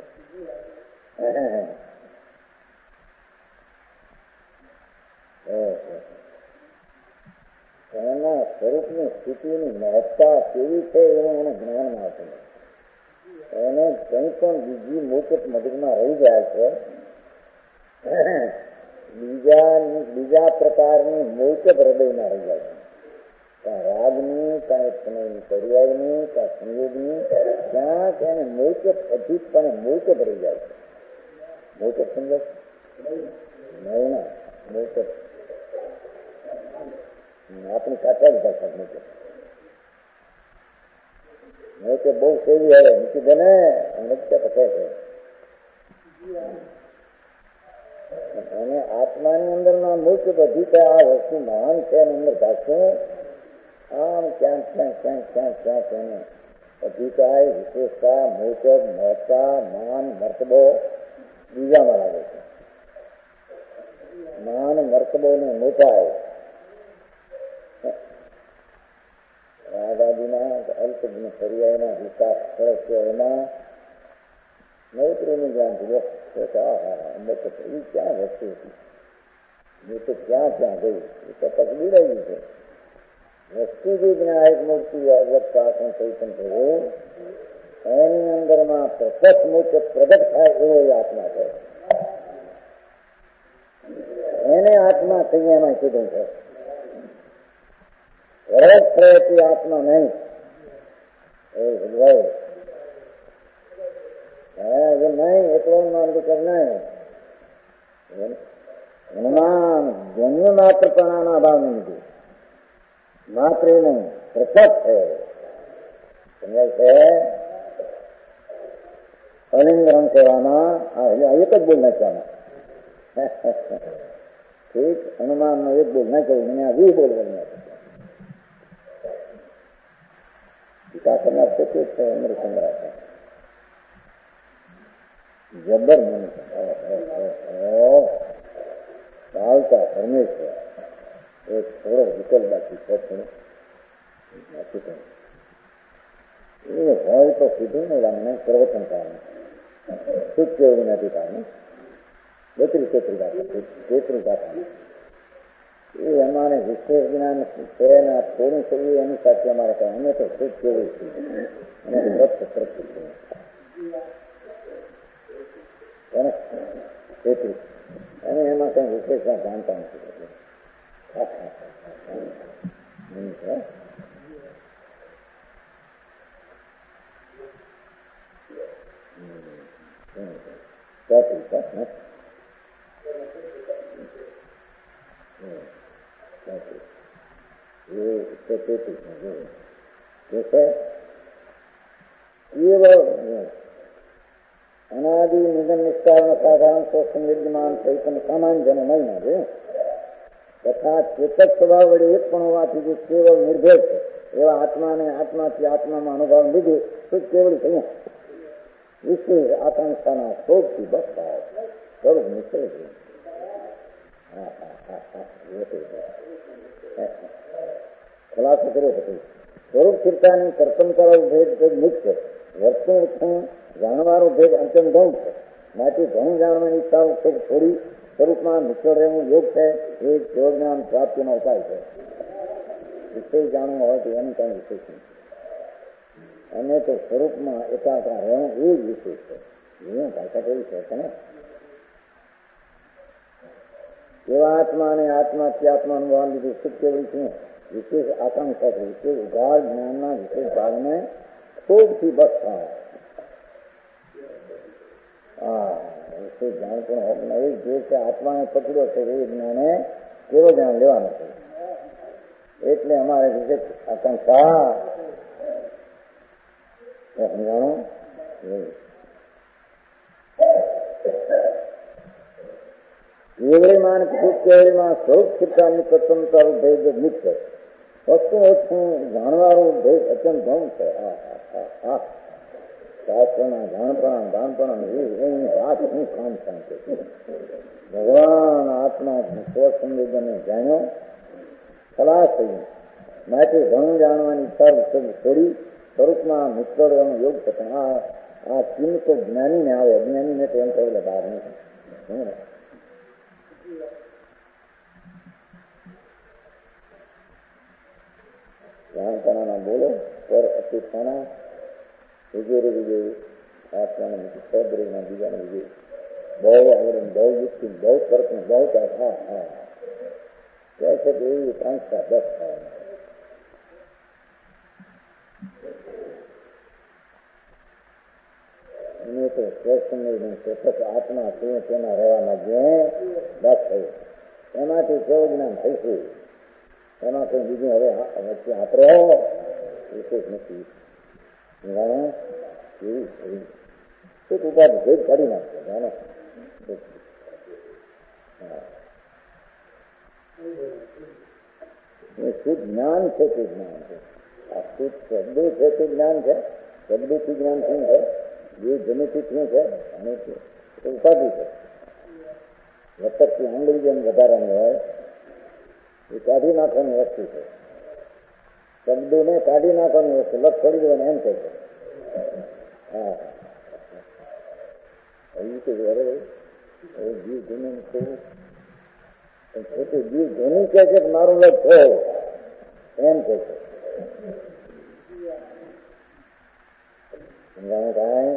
એના સ્વરૂપની સ્થિતિની મહત્તા કેવી છે એવું એને જ્ઞાનમાં આવતું એને કંઈ પણ બીજી મોકટ મગજમાં રહી જાય છે બીજા પ્રકારની મોકટ હૃદયમાં રહી જાય છે કાં રાગની કાં પર્યાયની કાં સંયોગની ક્યાંક એને મોકટ અધિકપણે મોકટ રહી જાય છે મોકટ સમજો નહીં ના મોકટ આપણી કાચા જ ભાષા મોકટ નહીં કે બહુ સેવી હવે મૂકી દે ને અનક્ય પકડે છે અને આત્માની અંદરમાં મુખ્ય બધી કે આ વસ્તુ મહાન છે એની અંદર ભાગશું આમ ક્યાંક એને અધિકાય વિશેષતા મોચક મહત્તા માન મર્તબો બીજામાં લાગે છે માન મર્તબો ને મોટાય રાગાદીના અલ્પજ્ઞ પર્યાયના વિકાસ કરે છે એમાં નૌત્રીનું જ્ઞાન જુઓ અંદર તો એ ક્યાં વસ્તુ હતી એ તો ક્યાં ગઈ એ તો પકડી છે વસ્તુ જે જ્ઞાયક મૂર્તિ અવસ્થાસન ચૈતન થયું એની અંદરમાં પ્રકટ મુખ્ય પ્રગટ થાય એવો એ આત્મા છે એને આત્મા થઈ એમાં કીધું છે વરદ પ્રયત્ન આત્મા નહીં એ ભગવાન એ નહીં એટલો માનતું નહીં હનુમાન જન્મ માત્ર પણાના ભાવ નહીં માત્ર નહીં પ્રકટ છે સમજાય છે અલિંગરણ કહેવામાં એક જ બોલ નાખવાના ઠીક હનુમાન નો એક બોલ ના કહ્યું મને આ 20 બોલવાની ટીકા કરનાર તો તે છે અમૃતચંદ્ર જબર મને ચાલતા પરમેશ્વર એક થોડો વિકલ્પ બાકી છે એ હોય તો કીધું ને મને પ્રવચન કારણે સુખ કેવું નથી કારણે 32-33 ગાથા એ અમારે વિશેષ જ્ઞાન છે ને થોડું થયું એની સાથે અમારે કહે અમે તો સુખ કેવું છે અને એમાં કઈ વિશેષ જાણતા નથી અનાદિ નિગમ નિષ્કારણ સાધારણ શોષણ વિદ્યમાન ચૈતન્ય સામાન્ય જન નહીં છે તથા ચેતક સ્વભાવ વડે એક પણ હોવાથી જે કેવળ નિર્ભેદ છે એવા આત્માને આત્માથી આત્મામાં અનુભવ લીધે સુખ કેવળ થયું વિશેષ આકાંક્ષાના શોભથી બસ થાય સ્વરૂપ નિશ્ચય છે ખુલાસો કર્યો હતો સ્વરૂપ સ્થિરતાની કર્તન ભેદ મુખ્ય વર્તન ઉત્થણ જાણવાનો ભેદ અંતમ ગૌણ છે માટે ઘણું જાણવાની ઈચ્છાઓ ખૂબ થોડી સ્વરૂપમાં નિશ્ચળ રહેવું યોગ છે એ જ્ઞાન પ્રાપ્તિનો ઉપાય છે વિષય જાણવું હોય તો એનું કઈ વિશેષ નથી અને તો સ્વરૂપમાં એકાગ્ર રહેવું એ જ વિશેષ છે એનું ભાષા કેવી છે ને એવા આત્મા અને આત્માથી આત્મા અનુભવ લીધું સુખ કેવડી છે વિશેષ આકાંક્ષા છે વિશેષ ઉઘાડ જ્ઞાનના વિશેષ ભાગને ખૂબથી બસ થાય વિશેષ જાણ પણ એ જે છે આત્માને પકડ્યો છે એ જ્ઞાને કેવો જ્ઞાન લેવાનો છે એટલે અમારે વિશેષ આકાંક્ષા સમજાણો કેવળીમાં કેવળીમાં સ્વરૂપ શિક્ષાની પ્રથમતારું ભેદ મુક્ત વસ્તુ વસ્તુ જાણવાનું ભેદ અત્યંત ઘણું છે. શાસ્ત્રના જાણપણા એની વાત શું કામ શાંતિ ભગવાન આત્મા સ્વસંવેદને જાણ્યો ખલાસ થઈ માટે ઘણું જાણવાની છોડી સ્વરૂપમાં નિષ્કળવાનો યોગ થતો. આ ચિહ્ન તો જ્ઞાનીને આવે, અજ્ઞાનીને તો એમ થયેલે બહાર નહીં. જાણપણાના બોલો પર અતિથાના વિજય વિજય આત્માને સદરીના બીજાને વિજય બહુ આવડે બહુ યુક્તિ બહુ તર્ક બહુ કહે છે કે એવી કાંક્ષા બસ થાય. એને તો સ્વસમય સતત આત્મા શું તેના રહેવાના જે બસ થયું એમાંથી કેવું જ્ઞાન થઈશું. એમાં કોઈ બીજું હવે વચ્ચે આપણે વિશેષ નથી. એક ઉપાધિ ભેદ કાઢી નાખશે જાણે શુદ્ધ જ્ઞાન છે તે જ્ઞાન છે. આ શુદ્ધ શબ્દો છે તે જ્ઞાન છે. શબ્દોથી જ્ઞાન શું છે? જે જમીથી શું છે? અને ઉપાધિ છે. વતકથી આંગળી જેમ વધારાની હોય એ કાઢી નાખવાની વસ્તુ છે. શબ્દોને કાઢી નાખવાની વસ્તુ લખ છોડી દેવાની એમ કહે છે. હા એવું તો જીવ જમીન થયું પોતે જીવ જમીન કહે છે કે મારું લખ થયો એમ કહે છે. કાંઈ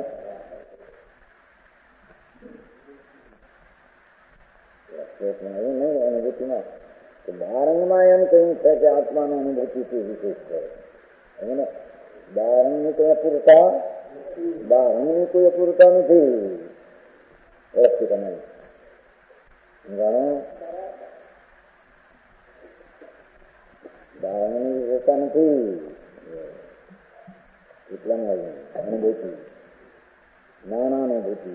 એવું નહીં અનુભૂતિમાં બારંગમાં એમ કહ્યું છે કે આત્માની અનુભૂતિ વિશેષ છે. એને બારંગની કોઈ અપૂરતા બારંગની કોઈ અપૂરતા નથી. વ્યવસ્થિત નહીં જાણો બારંગની વિશેષતા નથી. એટલામાં અનુભૂતિ નાનાનુભૂતિ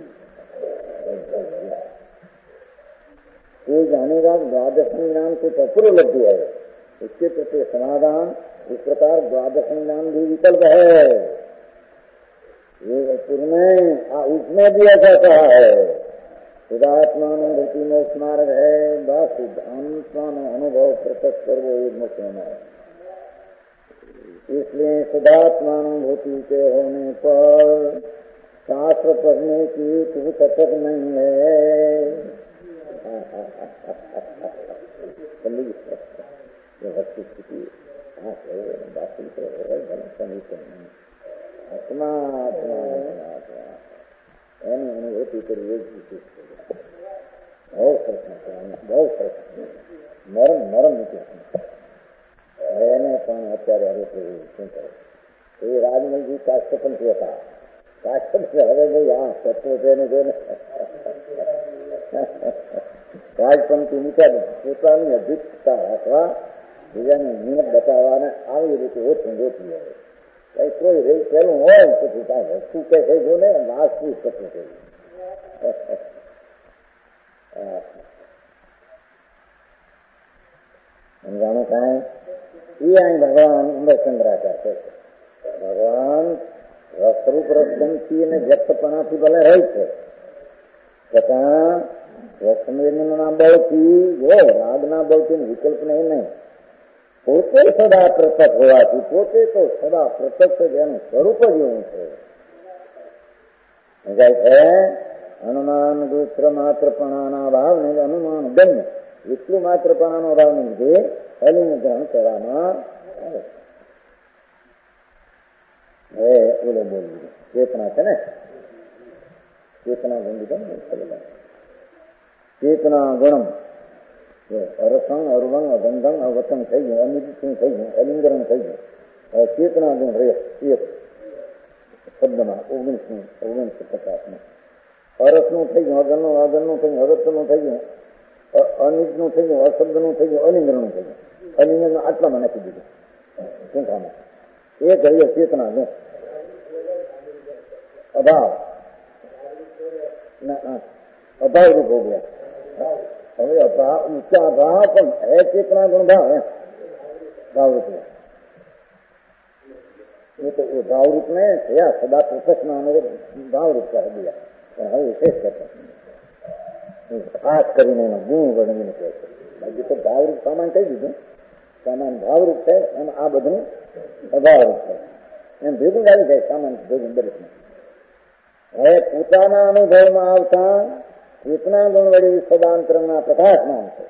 ये जानेगा द्वादश ज्ञान कुछ अपूर्व लब्धि है. इसके प्रति समाधान इस प्रकार द्वादश ज्ञान भी विकल्प है. ये अपूर्व में उसमें भी ऐसा कहा है. शुद्धात्मानुभूति में स्मारक है. बस शुद्धात्मा अनुभव प्रत्यक्ष कर वो एक मुक्त होना है. इसलिए शुद्धात्मानुभूति के होने पर शास्त्र पढ़ने की कुछ तक नहीं है. એની અનુભૂતિ કરવી બહુ સરસ બહુ સરસ નરમ નરમ નીકળે. એને પણ અત્યારે હવે શું કરે એ રાજમલજી કાષ્ટપંથી હતા. કાષ્ટપંથી હવે ભાઈ આ તત્વ છે ને જોઈને રાજપંથી નીકળે પોતાની અધિકતા રાખવા બીજાને નિયત બતાવવાને આવી રીતે ઓછું ગોઠવી આવે. કઈ કોઈ રહી પેલું હોય ને પછી કાંઈ વસ્તુ કે થઈ જો ને વાસ્તુ થતું થયું. સમજાણું કાંઈ એ અહીં ભગવાન ઉંમરચંદ્રાચાર્ય છે. ભગવાન રસરૂપ રસગમથી અને વ્યક્તપણાથી ભલે હોય છે છતાં સ્વસંવેદનના બળથી રાગના બળથી વિકલ્પ નહીં નહીં પોતે સદા પ્રત્યક્ષ હોવાથી પોતે તો સદા પ્રત્યક્ષ જેનું સ્વરૂપ જ એવું છે. અનુમાન દુત્ર માત્રપણાના ભાવને અનુમાન ગમ્ય એટલું માત્રપણાનો ભાવને લીધે અલિંગ ગ્રહણ કરવામાં આવે. હવે ઓલો બોલી ચેતના છે ને ચેતના ગુણ ચેતના ગુણમ અરસંગ અરુવંગ અગંધંગ અવતંગ થઈ ગયું અનિર્સિંગ થઈ ગયું અલિંગરણ થઈ ગયું. ચેતના ગુણ રહે એક શબ્દમાં 1950 અરસનું થઈ ગયું અગરનું થઈ ગયું અગત્યનું થઈ ગયું અનિજનું થઈ ગયું અશબ્દનું થઈ ગયું અલિંગરણનું થઈ ગયું. અલિંગરણ આટલામાં નાખી દીધું સંખ્યામાં એક રહ્યો ચેતના ગુણ. अभाव अभाव रूप हो गया। હવે અભાવ ઊંચા ભાવ પણ હે ચેતના ગુણ ભાવ है भाव रूप में ये तो ये भाव रूप में या सदा प्रत्यक्ष में अनुरूप भाव रूप कर दिया પણ હવે વિશેષ કરતા ખાસ કરીને એનો ગુણ વર્ણવીને કહે છે બાકી તો ભાવ રૂપ સામાન કહી દીધું સામાન ભાવ રૂપ છે એમ આ બધું અભાવ રૂપ છે એમ ભેગું આવી જાય સામાન ભેગું દરેકમાં હવે પોતાના અનુભવમાં આવતા ચેતના ગુણ વળી સદાંતરના પ્રકાશમાન છે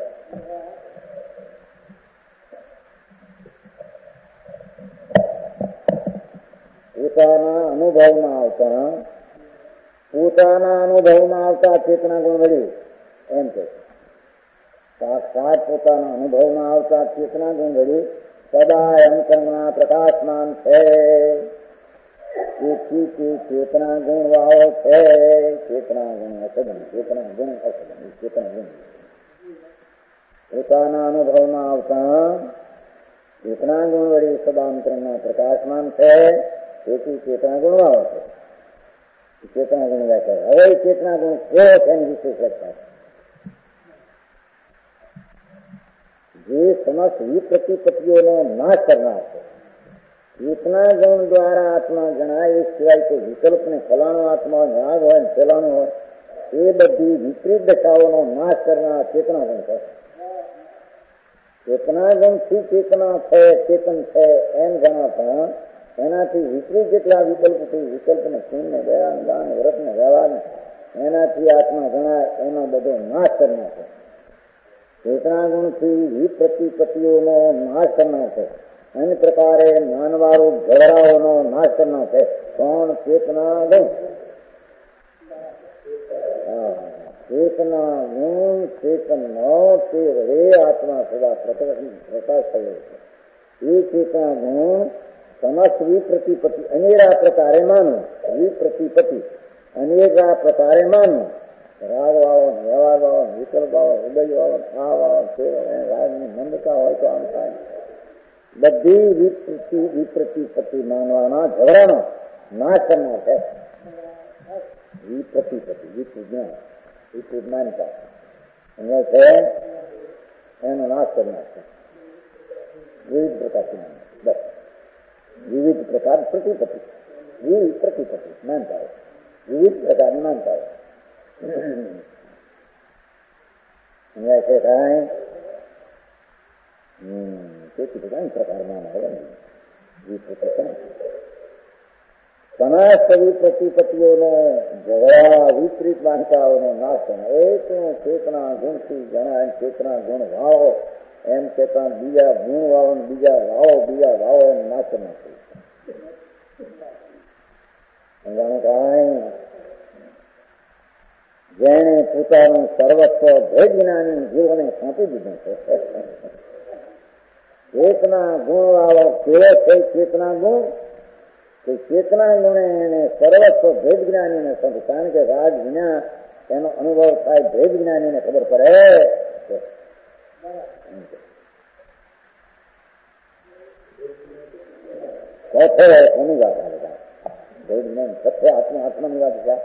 પોતાના અનુભવમાં આવતા ચેતના ગુણ વળી એમ છે સાક્ષાત પોતાના અનુભવમાં આવતા ચેતના ગુણ વળી સદા અંતરના પ્રકાશમાન છે તેથી તે ચેતના ગુણ વાળો છે ચેતના ગુણ અસદન ચેતના ગુણ અસદન ચેતના ગુણ પોતાના અનુભવમાં આવતા ચેતના ગુણ વળી સદાંતરના પ્રકાશમાન છે તેથી ચેતના ગુણ વાળો છે ચેતના ગુણ વ્યાખ્યા હવે ચેતના ગુણ કેવો છે એની વિશેષતા જે સમસ્ત વિપ્રતિપત્તિઓનો નાશ કરનાર છે ચેતના ગુણ દ્વારા આત્મા જણાય એ સિવાય કોઈ વિકલ્પને ફલાણો આત્મા નાગ હોય ને ફેલાણો હોય એ બધી વિપરીત દશાઓનો નાશ કરનાર ચેતના ગુણ છે ચેતના ગુણથી ચેતના છે ચેતન છે એમ જણાતા એનાથી વિપરીત જેટલા વિકલ્પથી વિકલ્પને શૂન્ય દયાન દાન વ્રતને વ્યવહાર એનાથી આત્મા જણાય એનો બધો નાશ કરનાર છે ચેતના ગુણથી વિપ્રતિપત્તિઓનો નાશ કરનાર છે अन्य प्रकारे मानवारू झगड़ाओं नाश करना है कौन चेतना गुण चेतना गुण चेतन ते वड़े आत्मा सदा प्रकाश थयो ये चेतना गुण समस्त विप्रतिपत्ति अनेरा प्रकारे मानो विप्रतिपत्ति अनेरा प्रकारे मानो राग वाव व्यवहार वाव विकल्प वाव हृदय वाव आ वाव राग मंदता हो तो आम થાય બધી વિપ્રતિપત્તિ માનવાના ઝઘડાનો નાશ કરનાર છે વિપ્રતિપત્તિ વિજ્ઞાન વિજ્ઞાનતા અહીંયા છે એનો નાશ કરનાર છે વિવિધ પ્રકારની બસ વિવિધ પ્રકાર પ્રતિપત્તિ વિવિધ પ્રતિપત્તિ માનતાઓ વિવિધ પ્રકારની માનતાઓ અહીંયા છે થાય તેથી બધા પ્રકારના સમસ્ત વિપ્રતિપત્તિઓનો ઝઘડા વિપરીત માનતાઓનો નાશ કરનાર એકનો ચેતના ગુણથી જણાય ચેતના ગુણ ભાવો એમ કહેતા બીજા ગુણ વાવો બીજા ભાવો એનો નાશ કરનાર છે કાંઈ જેણે પોતાનું સર્વસ્વ ભેદ વિનાની જીવને સોંપી દીધું છે ચેતના ગુણ વાળો કેવો છે ચેતના ગુણ કે ચેતના ગુણે એને સર્વસ્વ ભેદ જ્ઞાનીને સમજ કારણ કે રાજ વિના એનો અનુભવ થાય ભેદ જ્ઞાનીને ખબર પડે એની વાત આવે ભેદ જ્ઞાન સત્ય આત્માની વાત છે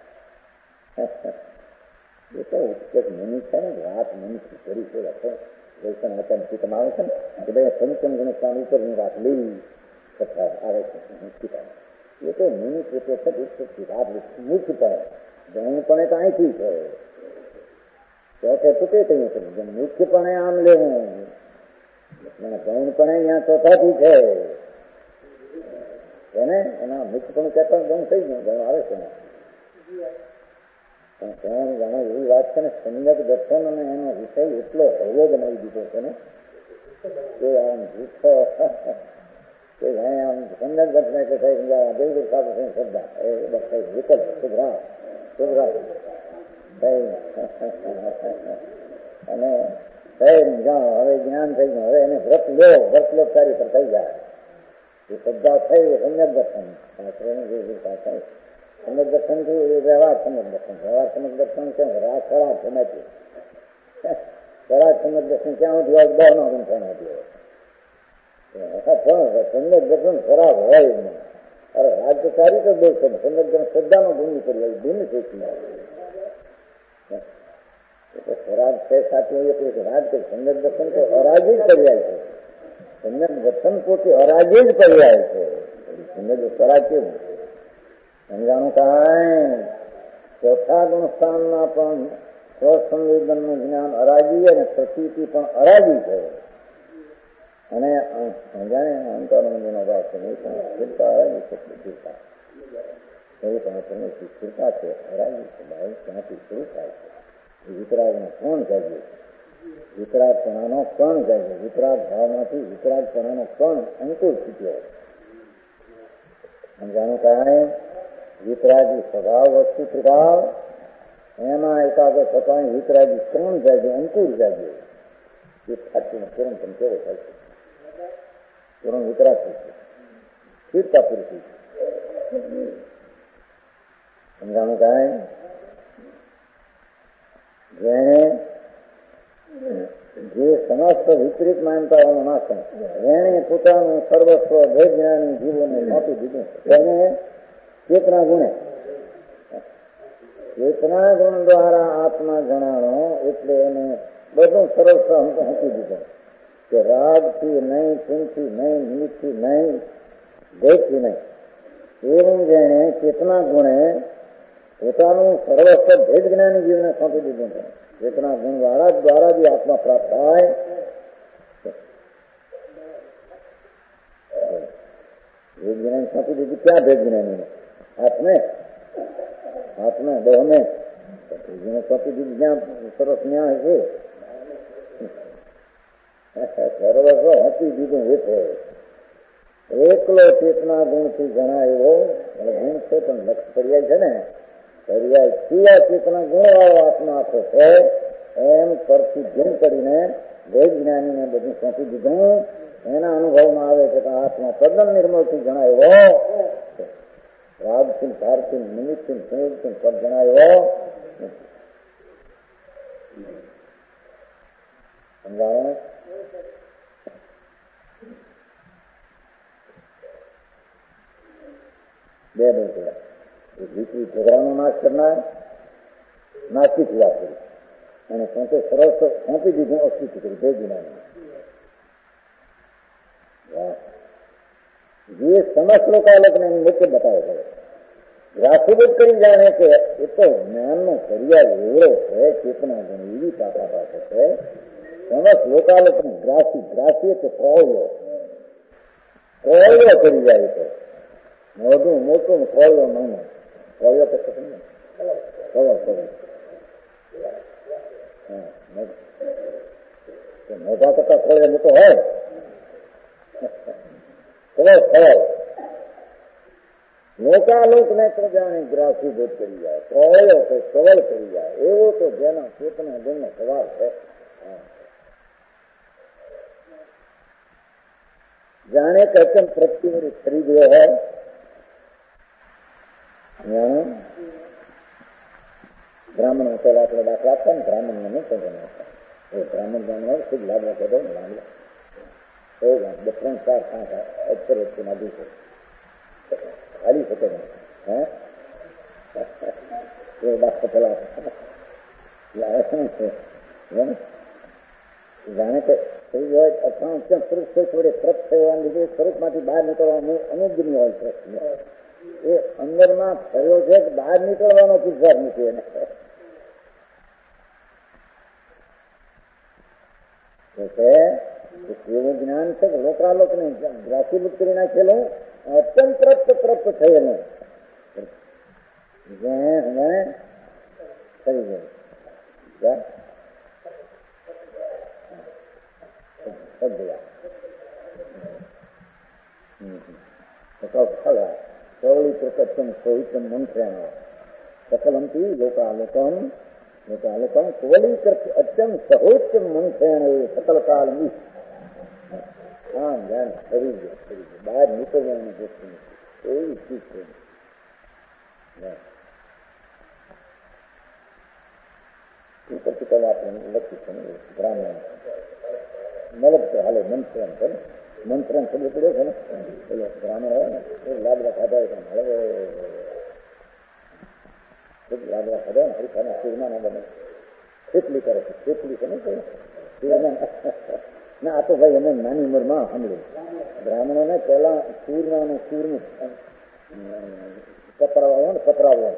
એ તો એક મનુષ્ય ને વાત મનુષ્ય કરી છે દર્શન વચન ચિત્તમાં આવે છે ને કે ભાઈ પંચમ ગુણસ્થાન ઉપરની વાત લઈ સત્તા આવે છે એ તો મનુષ્ય વાત મુખ્યપણે ગૌણપણે તો અહીંથી છે ચોથે તૂટે કયું કર્યું મુખ્યપણે આમ લેવું ગૌણપણે અહીંયા ચોથાથી છે ને એના મુખ્યપણું કહેતા ગૌણ થઈ ગયું ગૌણ આવે છે ને પણ કોણ જાણે એવી વાત છે ને સમ્યક દર્શન અને એનો વિષય એટલો હળવો બનાવી દીધો છે ને કે આમ જૂઠો કે આમ સમ્યક દર્શન એટલે થઈ દેવગુરુ સાથે શ્રદ્ધા એ બસ વિકલ્પ સુધરા અને થઈને જાઓ હવે જ્ઞાન થઈ ગયું હવે એને વ્રત લો સારી પર થઈ જાય એ શ્રદ્ધા થઈ સમ્યક દર્શન શાસ્ત્રોની જે ભાષા સમજ દર્શન થી વ્યવહાર સમજ દર્શન છે ખરાબ સમજ ખરાબ સમજ દર્શન ક્યાં સુધી હોય બહાર નો ગુંઠણ હતી સમજ દર્શન ખરાબ હોય નહીં અરે રાગ તો સારી તો બહુ છે, સંદર્ભ શ્રદ્ધાનો ભૂમિ કરી ભિન્ન છે. રાગ છે સાથે રાગ તો સંદર્ભ દર્શન તો અરાજી જ પર્યાય છે. સંદર્ભ દર્શન પોતે અરાજી જ પર્યાય છે. સંદર્ભ સ્વરાજ કેવું સમજાણું કાંઈ ચોથા ગુણ સ્થાનમાં પણ સ્વસંવેદનનું જ્ઞાન અરાજી અને પ્રતીતિ પણ અરાજી છે. અને સમજાને અંતરનો ભાવ છે સ્થિરતા અરાજી છે. સ્થિરતા એવું તમે તમને સ્થિરતા છે અરાજી છે. ભાઈ ક્યાંથી શરૂ થાય છે? વિતરાગનો કોણ જાગ્યો? વિતરાગપણાનો કોણ જાગ્યો? વિતરાગ ભાવમાંથી વિતરાગપણાનો કોણ અંકુર છૂટ્યો? સમજાનું કાંઈ વિતરાગી સ્વભાવ વસ્તુ પ્રભાવ એમાં એકાગ્ર થતા વિતરાગી કોણ જાગ્યો? અંકુર જાગ્યો. એ ફાટીને પૂરણ પણ કેવો થાય છે? પૂરણ વિતરાગ થાય છે. સ્થિરતા પૂરી થઈ છે. સમજાનું કાંઈ જેણે જે સમસ્ત વિપરીત માનતાઓનો નાશ જેણે પોતાનું સર્વસ્વ ભેજ્ઞાની જીવોને સોંપી દીધું તેને ચેતના ગુણે ચેતના ગુણ દ્વારા આત્મા જણાણો એટલે એને બધું સર્વસ્વ મૂકી દીધું કે રાગથી નહીં, ચિંતથી નહીં, નિમિત્તથી નહીં, દેખથી નહીં. એવું જેણે ચેતના ગુણે પોતાનું સર્વસ્વ ભેદ જ્ઞાની જીવને સોંપી દીધું છે. ચેતના ગુણ દ્વારા જ આત્મા પ્રાપ્ત થાય. ભેદ જ્ઞાની સોંપી દીધું. ક્યાં ભેદ જ્ઞાની? હાથને દેહને સોંપી દીધું. જ્યાં સરસ ન્યાય છે સર્વસ્વ આપી દીધું. એકલો ચેતના ગુણથી જણાયો ગુણ છે પણ લક્ષ પર્યાય છે ને પર્યાય સિવાય ચેતના ગુણ વાળો આત્મા આપે છે. એમ પરથી ભિન્ન કરીને વેદ જ્ઞાનીને બધું સોંપી દીધું. એના અનુભવમાં આવે છે કે આત્મા તદ્દન નિર્મળથી જણાયો. રાગથી, ભારથી, નિમિત્તથી, સંયોગથી પદ જણાયો. સમજાવે બે થયા. વિપરીત ઝઘડાનો નાશ કરનાર નાસ્તિક વાત કરી અને પોતે સરસ સોંપી દીધું અસ્તિત્વ કરી બે જ્ઞાની. જે સમસ્ત લોકાલોકને મુખ્ય બતાવે છે રાસુબત કરી જાણે કે એ તો જ્ઞાનનો પર્યાય એવડો છે. ચેતના ગુણ એવી તાકાત આપે છે. સમસ્ત લોકાલોકને ગ્રાસી કે કોળ્યો કરી જાય છે. મોટું મોટું કોળ્યો નાનો કોળ્યો તો મોટા કરતા કોળ્યો મોટો હોય લોકાલોક ને તો જાણે ગ્રાસીભૂત કરી જાય. કોળ્યો તો સવલ કરી જાય. એવો તો જેના ચેતના ગુણનો સવાલ છે. જાણે કચન પ્રત્યે ખરીદ્યો હોય બ્રાહ્મણ પેલા આપણે દાખલા આપતા ને બ્રાહ્મણ ને નહીં સમજ આપતા. એ બ્રાહ્મણ જાણવા ખૂબ લાભ આપે તો લાભ ત્રણ ચાર પાંચ અક્ષર નાખી છે ખાલી શકે એ દાખલા પેલા જાણે કે થઈ હોય અથવા સ્વરૂપ છે થોડે ફરક થવા લીધે સ્વરૂપમાંથી બહાર નીકળવાનું અનુજ્ઞ હોય છે. એ અંદરમાં થયો છે કે બહાર નીકળવાનો પુરસાદ નથી એને. એવું જ્ઞાન છે કે લોકાલોક ને ગ્રાસીભૂત કરી નાખેલું અત્યંત તૃપ્ત થયેલું કરી ગયું. સૌળી પ્રકટમ સહિતમ મંત્રેણ સકલંતી લોકાલોકમ કોવલી અત્યંત સહોત્તમ મંત્રેણ સકલ કાલ મિસ. હા જાણ ફરી ગયો બહાર નીકળવાની વસ્તુ એવી ચીજ છે. એ પછી પેલા આપણે લખ્યું છે બ્રાહ્મણ મલક તો હાલે મંત્રેણ કરે મંત્રણ ખબર પડ્યો છે ને, પેલો બ્રાહ્મણ હોય ને એ લાડવા ખાધા હોય હળવે લાડવા ખાધા ને હરીફાના શીરમાં ના બને, ખેતલી કરે છે, ખેતલી છે ને શીરમાં ના. આ તો ભાઈ અમે નાની ઉંમરમાં સાંભળ્યું, બ્રાહ્મણોને પહેલા સૂરના અને સૂરનું પતરાવ હોય ને, પતરાવ હોય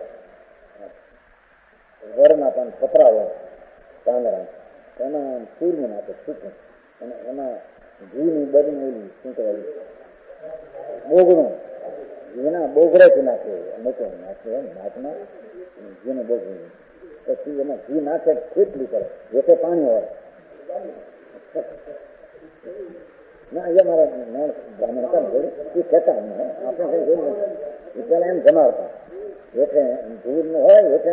વરના પણ પતરાવ હોય પાંદડા, એમાં સૂર્ય નાખે સૂકું, અને એમાં ઘીની બની ઓલી શું કહેવાય બોગણું, ઘીના બોગરેથી નાખે મૂકે નાખે નાકમાં ઘીને બોગવું, પછી એમાં ઘી નાખે ખેતલી કરે જેતે પાણી હોય ના. એ મારા બ્રાહ્મણ હતા ને એ કહેતા અમને, આપણે કઈ જોયું એ પેલા એમ જમાવતા જેતે ધૂળ હોય જેતે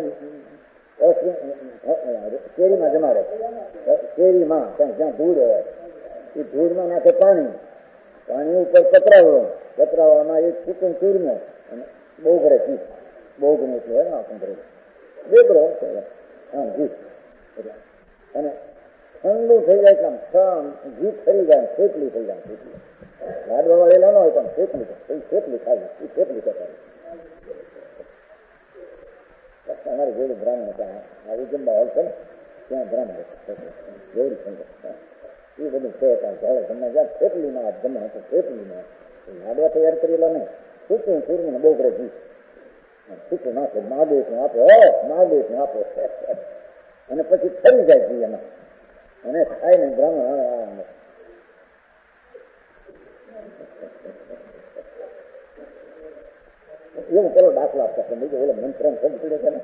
કેરીમાં જમાડે, કેરીમાં જ્યાં ધૂળ હોય એ ધૂળમાં નાખે પાણી, પાણી ઉપર પતરાવવામાં એ ચૂકું ચૂરમો અને બોગરે ઘી, બોગનું એટલે હોય ને આપણે બોગરો હા ઘી, અને ઠંડુ થઈ જાય કામ ઘી ખરી જાય, ખેતલી થઈ જાય, ખેતલી લાડવા વાળેલા ન હોય પણ ખેતલી ખેતલી ખાય એ ખેતલી કહેતા. અમારે જેવું બ્રાહ્મણ હતા આવી જમવા હોય છે ને ત્યાં બ્રાહ્મણ જેવડી સંગત એ બધું છે ઝાડે તમને જ્યાં ખેતલીમાં જમવા હતો, ખેતલીમાં લાડવા તૈયાર કરેલા નહીં, સૂકું સૂર્યને બોગરે ઘી સૂકું નાખે, મહાદેવનું આપે, મહાદેવનું આપે, અને પછી ફરી જાય ઘી એમાં, અને ખાઈને બ્રાહ્મણ એવું પેલો દાખલો આપતા છે, બીજો ઓલો મંત્રણ શબ્દ પડે છે ને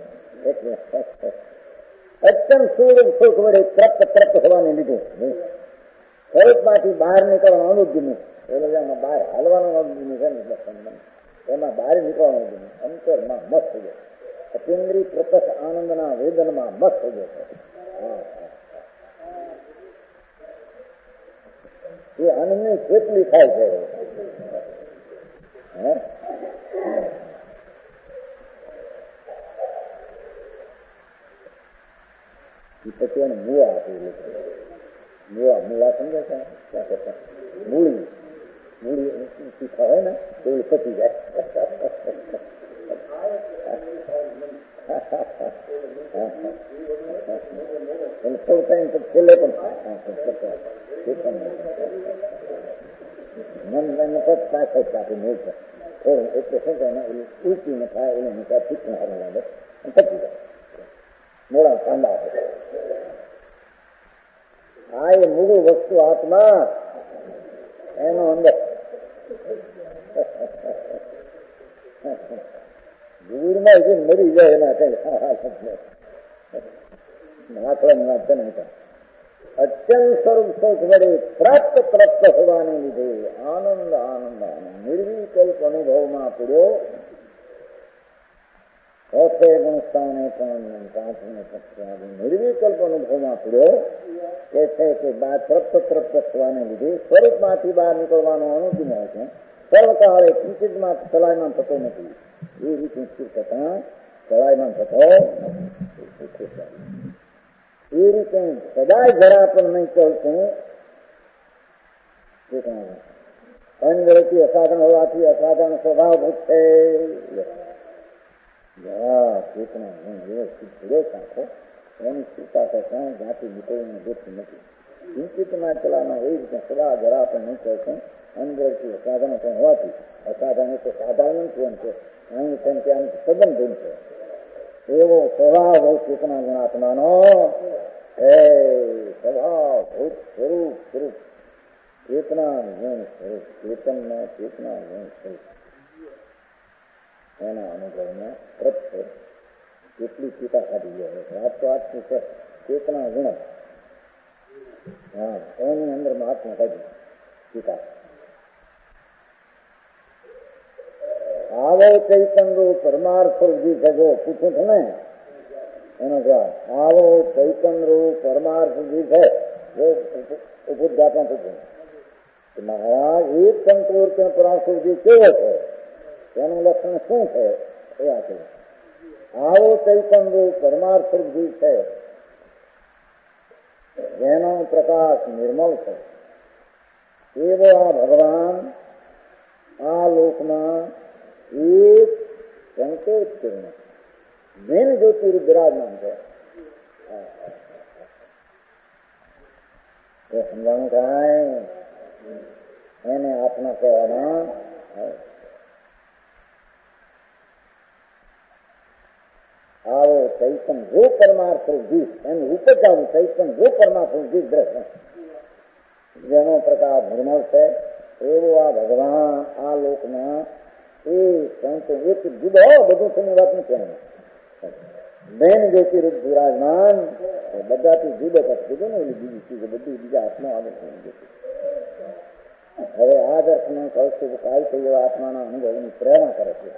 અત્યંત સુખ વડે તૃપ્ત થવાને લીધે શરીરમાંથી બહાર નીકળવાનું અનુજ્ઞ, બહાર હાલવાનું અનુજ્ઞ છે ને એમાં બહાર નીકળવાનું અનુજ્ઞ, અંતરમાં મસ્ત થઈ જાય, અતિન્દ્રિય પ્રત્યક્ષ આનંદના વેદનમાં મસ્ત થઈ જાય છે. એ આનંદની કેટલી થાય છે પછી એને મુવા આપી, મૂળા સમજે છે ક્યાં કરતા મૂળી શીખા હોય ને તો એ પતી જાય. સૌ ટાઈમ છેલ્લે પણ મન પાછળ આપી મૂળ છે થોડું, એટલે શું કે ઉલટી ને થાય એને શીખવું સારું લાગે પતી જાય મોડા કાંદા આપે. આ એ મૂળ વસ્તુ આત્મા એનો અંદર દૂરમાં જે મરી જાય એના કઈ નાખવાની વાત છે ને. અત્યંત સ્વરૂપ સુખ વડે પ્રાપ્ત થવાને લીધે આનંદ આનંદ આનંદ નિર્વિકલ્પ અનુભવમાં પૂર્યો, ચોથે ગુણસ્થાને પણ પાંચમે પક્ષ નિર્વિકલ્પ અનુભવમાં પૂર્યો કે છે કે તૃપ્ત થવાને લીધે સ્વરૂપમાંથી બહાર નીકળવાનો અનુભવ હોય છે, સર્વકાળે કિંચિતમાં ચલાયમાન થતો નથી. એ રીતે સ્થિર થતા ચલાયમાન થતો એ રીતે સદાય જરા પણ નહીં ચાલતું. અંગરથી અસાધન હોવાથી અસાધન સ્વભાવભૂત છે. ચેતના વ્યવસ્થિત પૂરો રાખો, એની સ્થિરતા કરતા જાતિ નીકળીને દેખતી નથી. કિંચિતમાં ચલાવવામાં એવી રીતે સદા જરા પણ નહીં ચાલતું. અંદરથી અસાધન પણ હોવાથી અસાધન તો સાધારણ કેમ છે, અહીં તેમ કે આમ સદન ગુણ છે. એવો સ્વભાવ ચેતના ગુણાત્માનો સ્વભાવ ભૂત સ્વરૂપ સ્વરૂપ ચેતના ગુણ સ્વરૂપ ચેતનના ચેતના ગુણ સ્વરૂપ એના અનુભવમાં તૃપ્ત કેટલી ચિતા ખાધી જાય. વાત તો આટલું છે ચેતના ગુણ, હા એની અંદર મહાત્મા કાઢી ચિતા આવો ચૈતન્ય પરમાર્થ જે જગો પૂછું છું ને એનો જવાબ આવો ચૈતન્ય પરમાર્થ જે છે એ બુદ્ધાત્મા પૂછું મહારાજ એક સંતોર કે પરાશર જે કેવો છે તેનું લક્ષણ શું છે એ આપે. આવો ચૈતન્ય પરમાર્થ જે છે જેનો પ્રકાશ નિર્મળ છે એવો આ ભગવાન આ લોકમાં એક સંકેત કિરણ મેન જ્યોતિરૂપ બિરાજમાન છે. એ સમજાણું કાંઈ એને આત્મા કહેવામાં આવો ચૈતન જો પરમાર્થ જીત એનું રૂપ જ આવું ચૈતન જો પરમાર્થ જીત દ્રશ્ય જેનો પ્રકાશ નિર્મળ છે એવો આ ભગવાન આ લોકમાં એ સંતો એક જુદો બધું તેની વાત નથી. બેન જ્યોતિરૂપ બિરાજમાન બધાથી જુદો કચ્છ કીધું ને એની બીજી ચીજ બધી બીજા આત્મા આવે. હવે આ દર્શન કૌશિક કાય થઈ એવા આત્માના અનુભવની પ્રેરણા કરે છે.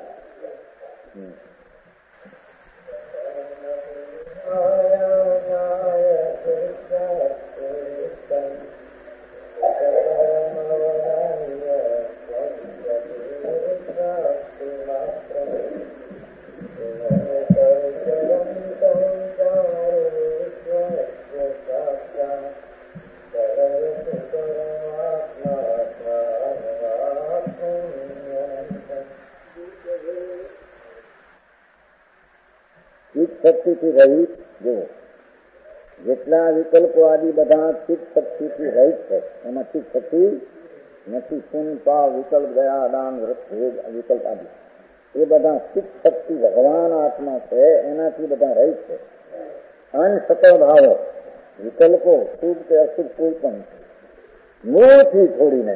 શક્તિથી રહિત જુઓ જેટલા વિકલ્પો આદિ બધા ચિત્ત શક્તિથી રહિત છે. એમાં ચિત્ત શક્તિ નથી. પૂન પાવ વિકલ્પ દયા દાન વ્રત વિકલ્પ આદિ એ બધા ચિત્ત શક્તિ ભગવાન આત્મા છે એનાથી બધા રહિત છે. અન સકળ ભાવો વિકલ્પો શુભ કે અશુભ કોઈ પણ મૂળથી છોડીને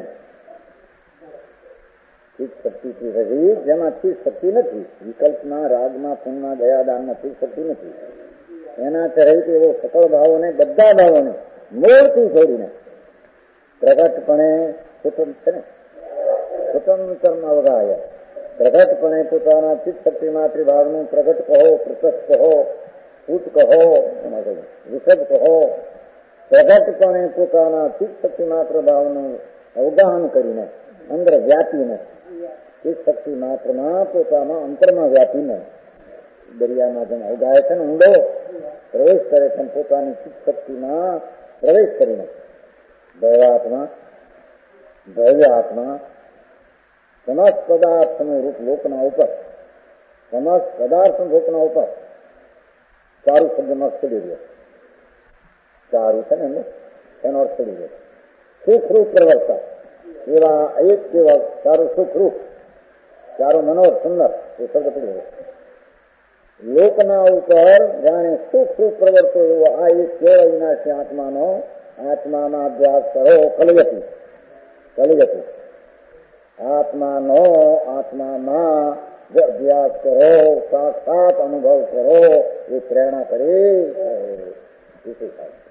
ચિત્ત શક્તિથી રહિત જેમાં ચિત્ત શક્તિ નથી. વિકલ્પમાં રાગમાં પુણ્યમાં દયાદાનમાં ચિત્ત શક્તિ નથી. એનાથી રહિત એવો સકળ ભાવોને બધા ભાવોને મૂળથી છોડીને પ્રગટપણે સ્વતંત્રમાં વગાડ્યા. પ્રગટપણે પોતાના ચિત્ત શક્તિ માત્ર ભાવનું પ્રગટ કહો, પૃથક કહો, ઉત કહો, વિશદ કહો, પ્રગટપણે પોતાના ચિત્ત શક્તિ માત્ર ભાવનું અવગાહન કરીને અંદર વ્યાપીને ચિત્ત શક્તિ માત્રમાં પોતાના અંતરમાં વ્યાપીને દરિયામાં જેમ અવગાહે છે ને ઊંડો પ્રવેશ કરે છે પોતાની ચિત્ત શક્તિમાં પ્રવેશ કરીને ભવ્ય આત્મા સમસ્ત પદાર્થનું રૂપ લોકના ઉપર સમસ્ત પદાર્થ લોકના ઉપર ચારું શબ્દમાં ચડી ગયો. ચારું છે ને એનો અર્થ ચડી ગયો. સુખરૂપ પ્રવર્તા એવા એક કેવા ચારું સુખરૂપ ચારો મનોહર સુંદર એ શબ્દ પડી ગયો. લોકના ઉપર જાણે સુખરૂપ પ્રવર્તો એવો આ એક કેવા વિનાશી આત્મામાં અભ્યાસ કરો. કલિગતિ આત્મામાં અભ્યાસ કરો, સાક્ષાત અનુભવ કરો એ પ્રેરણા કરી.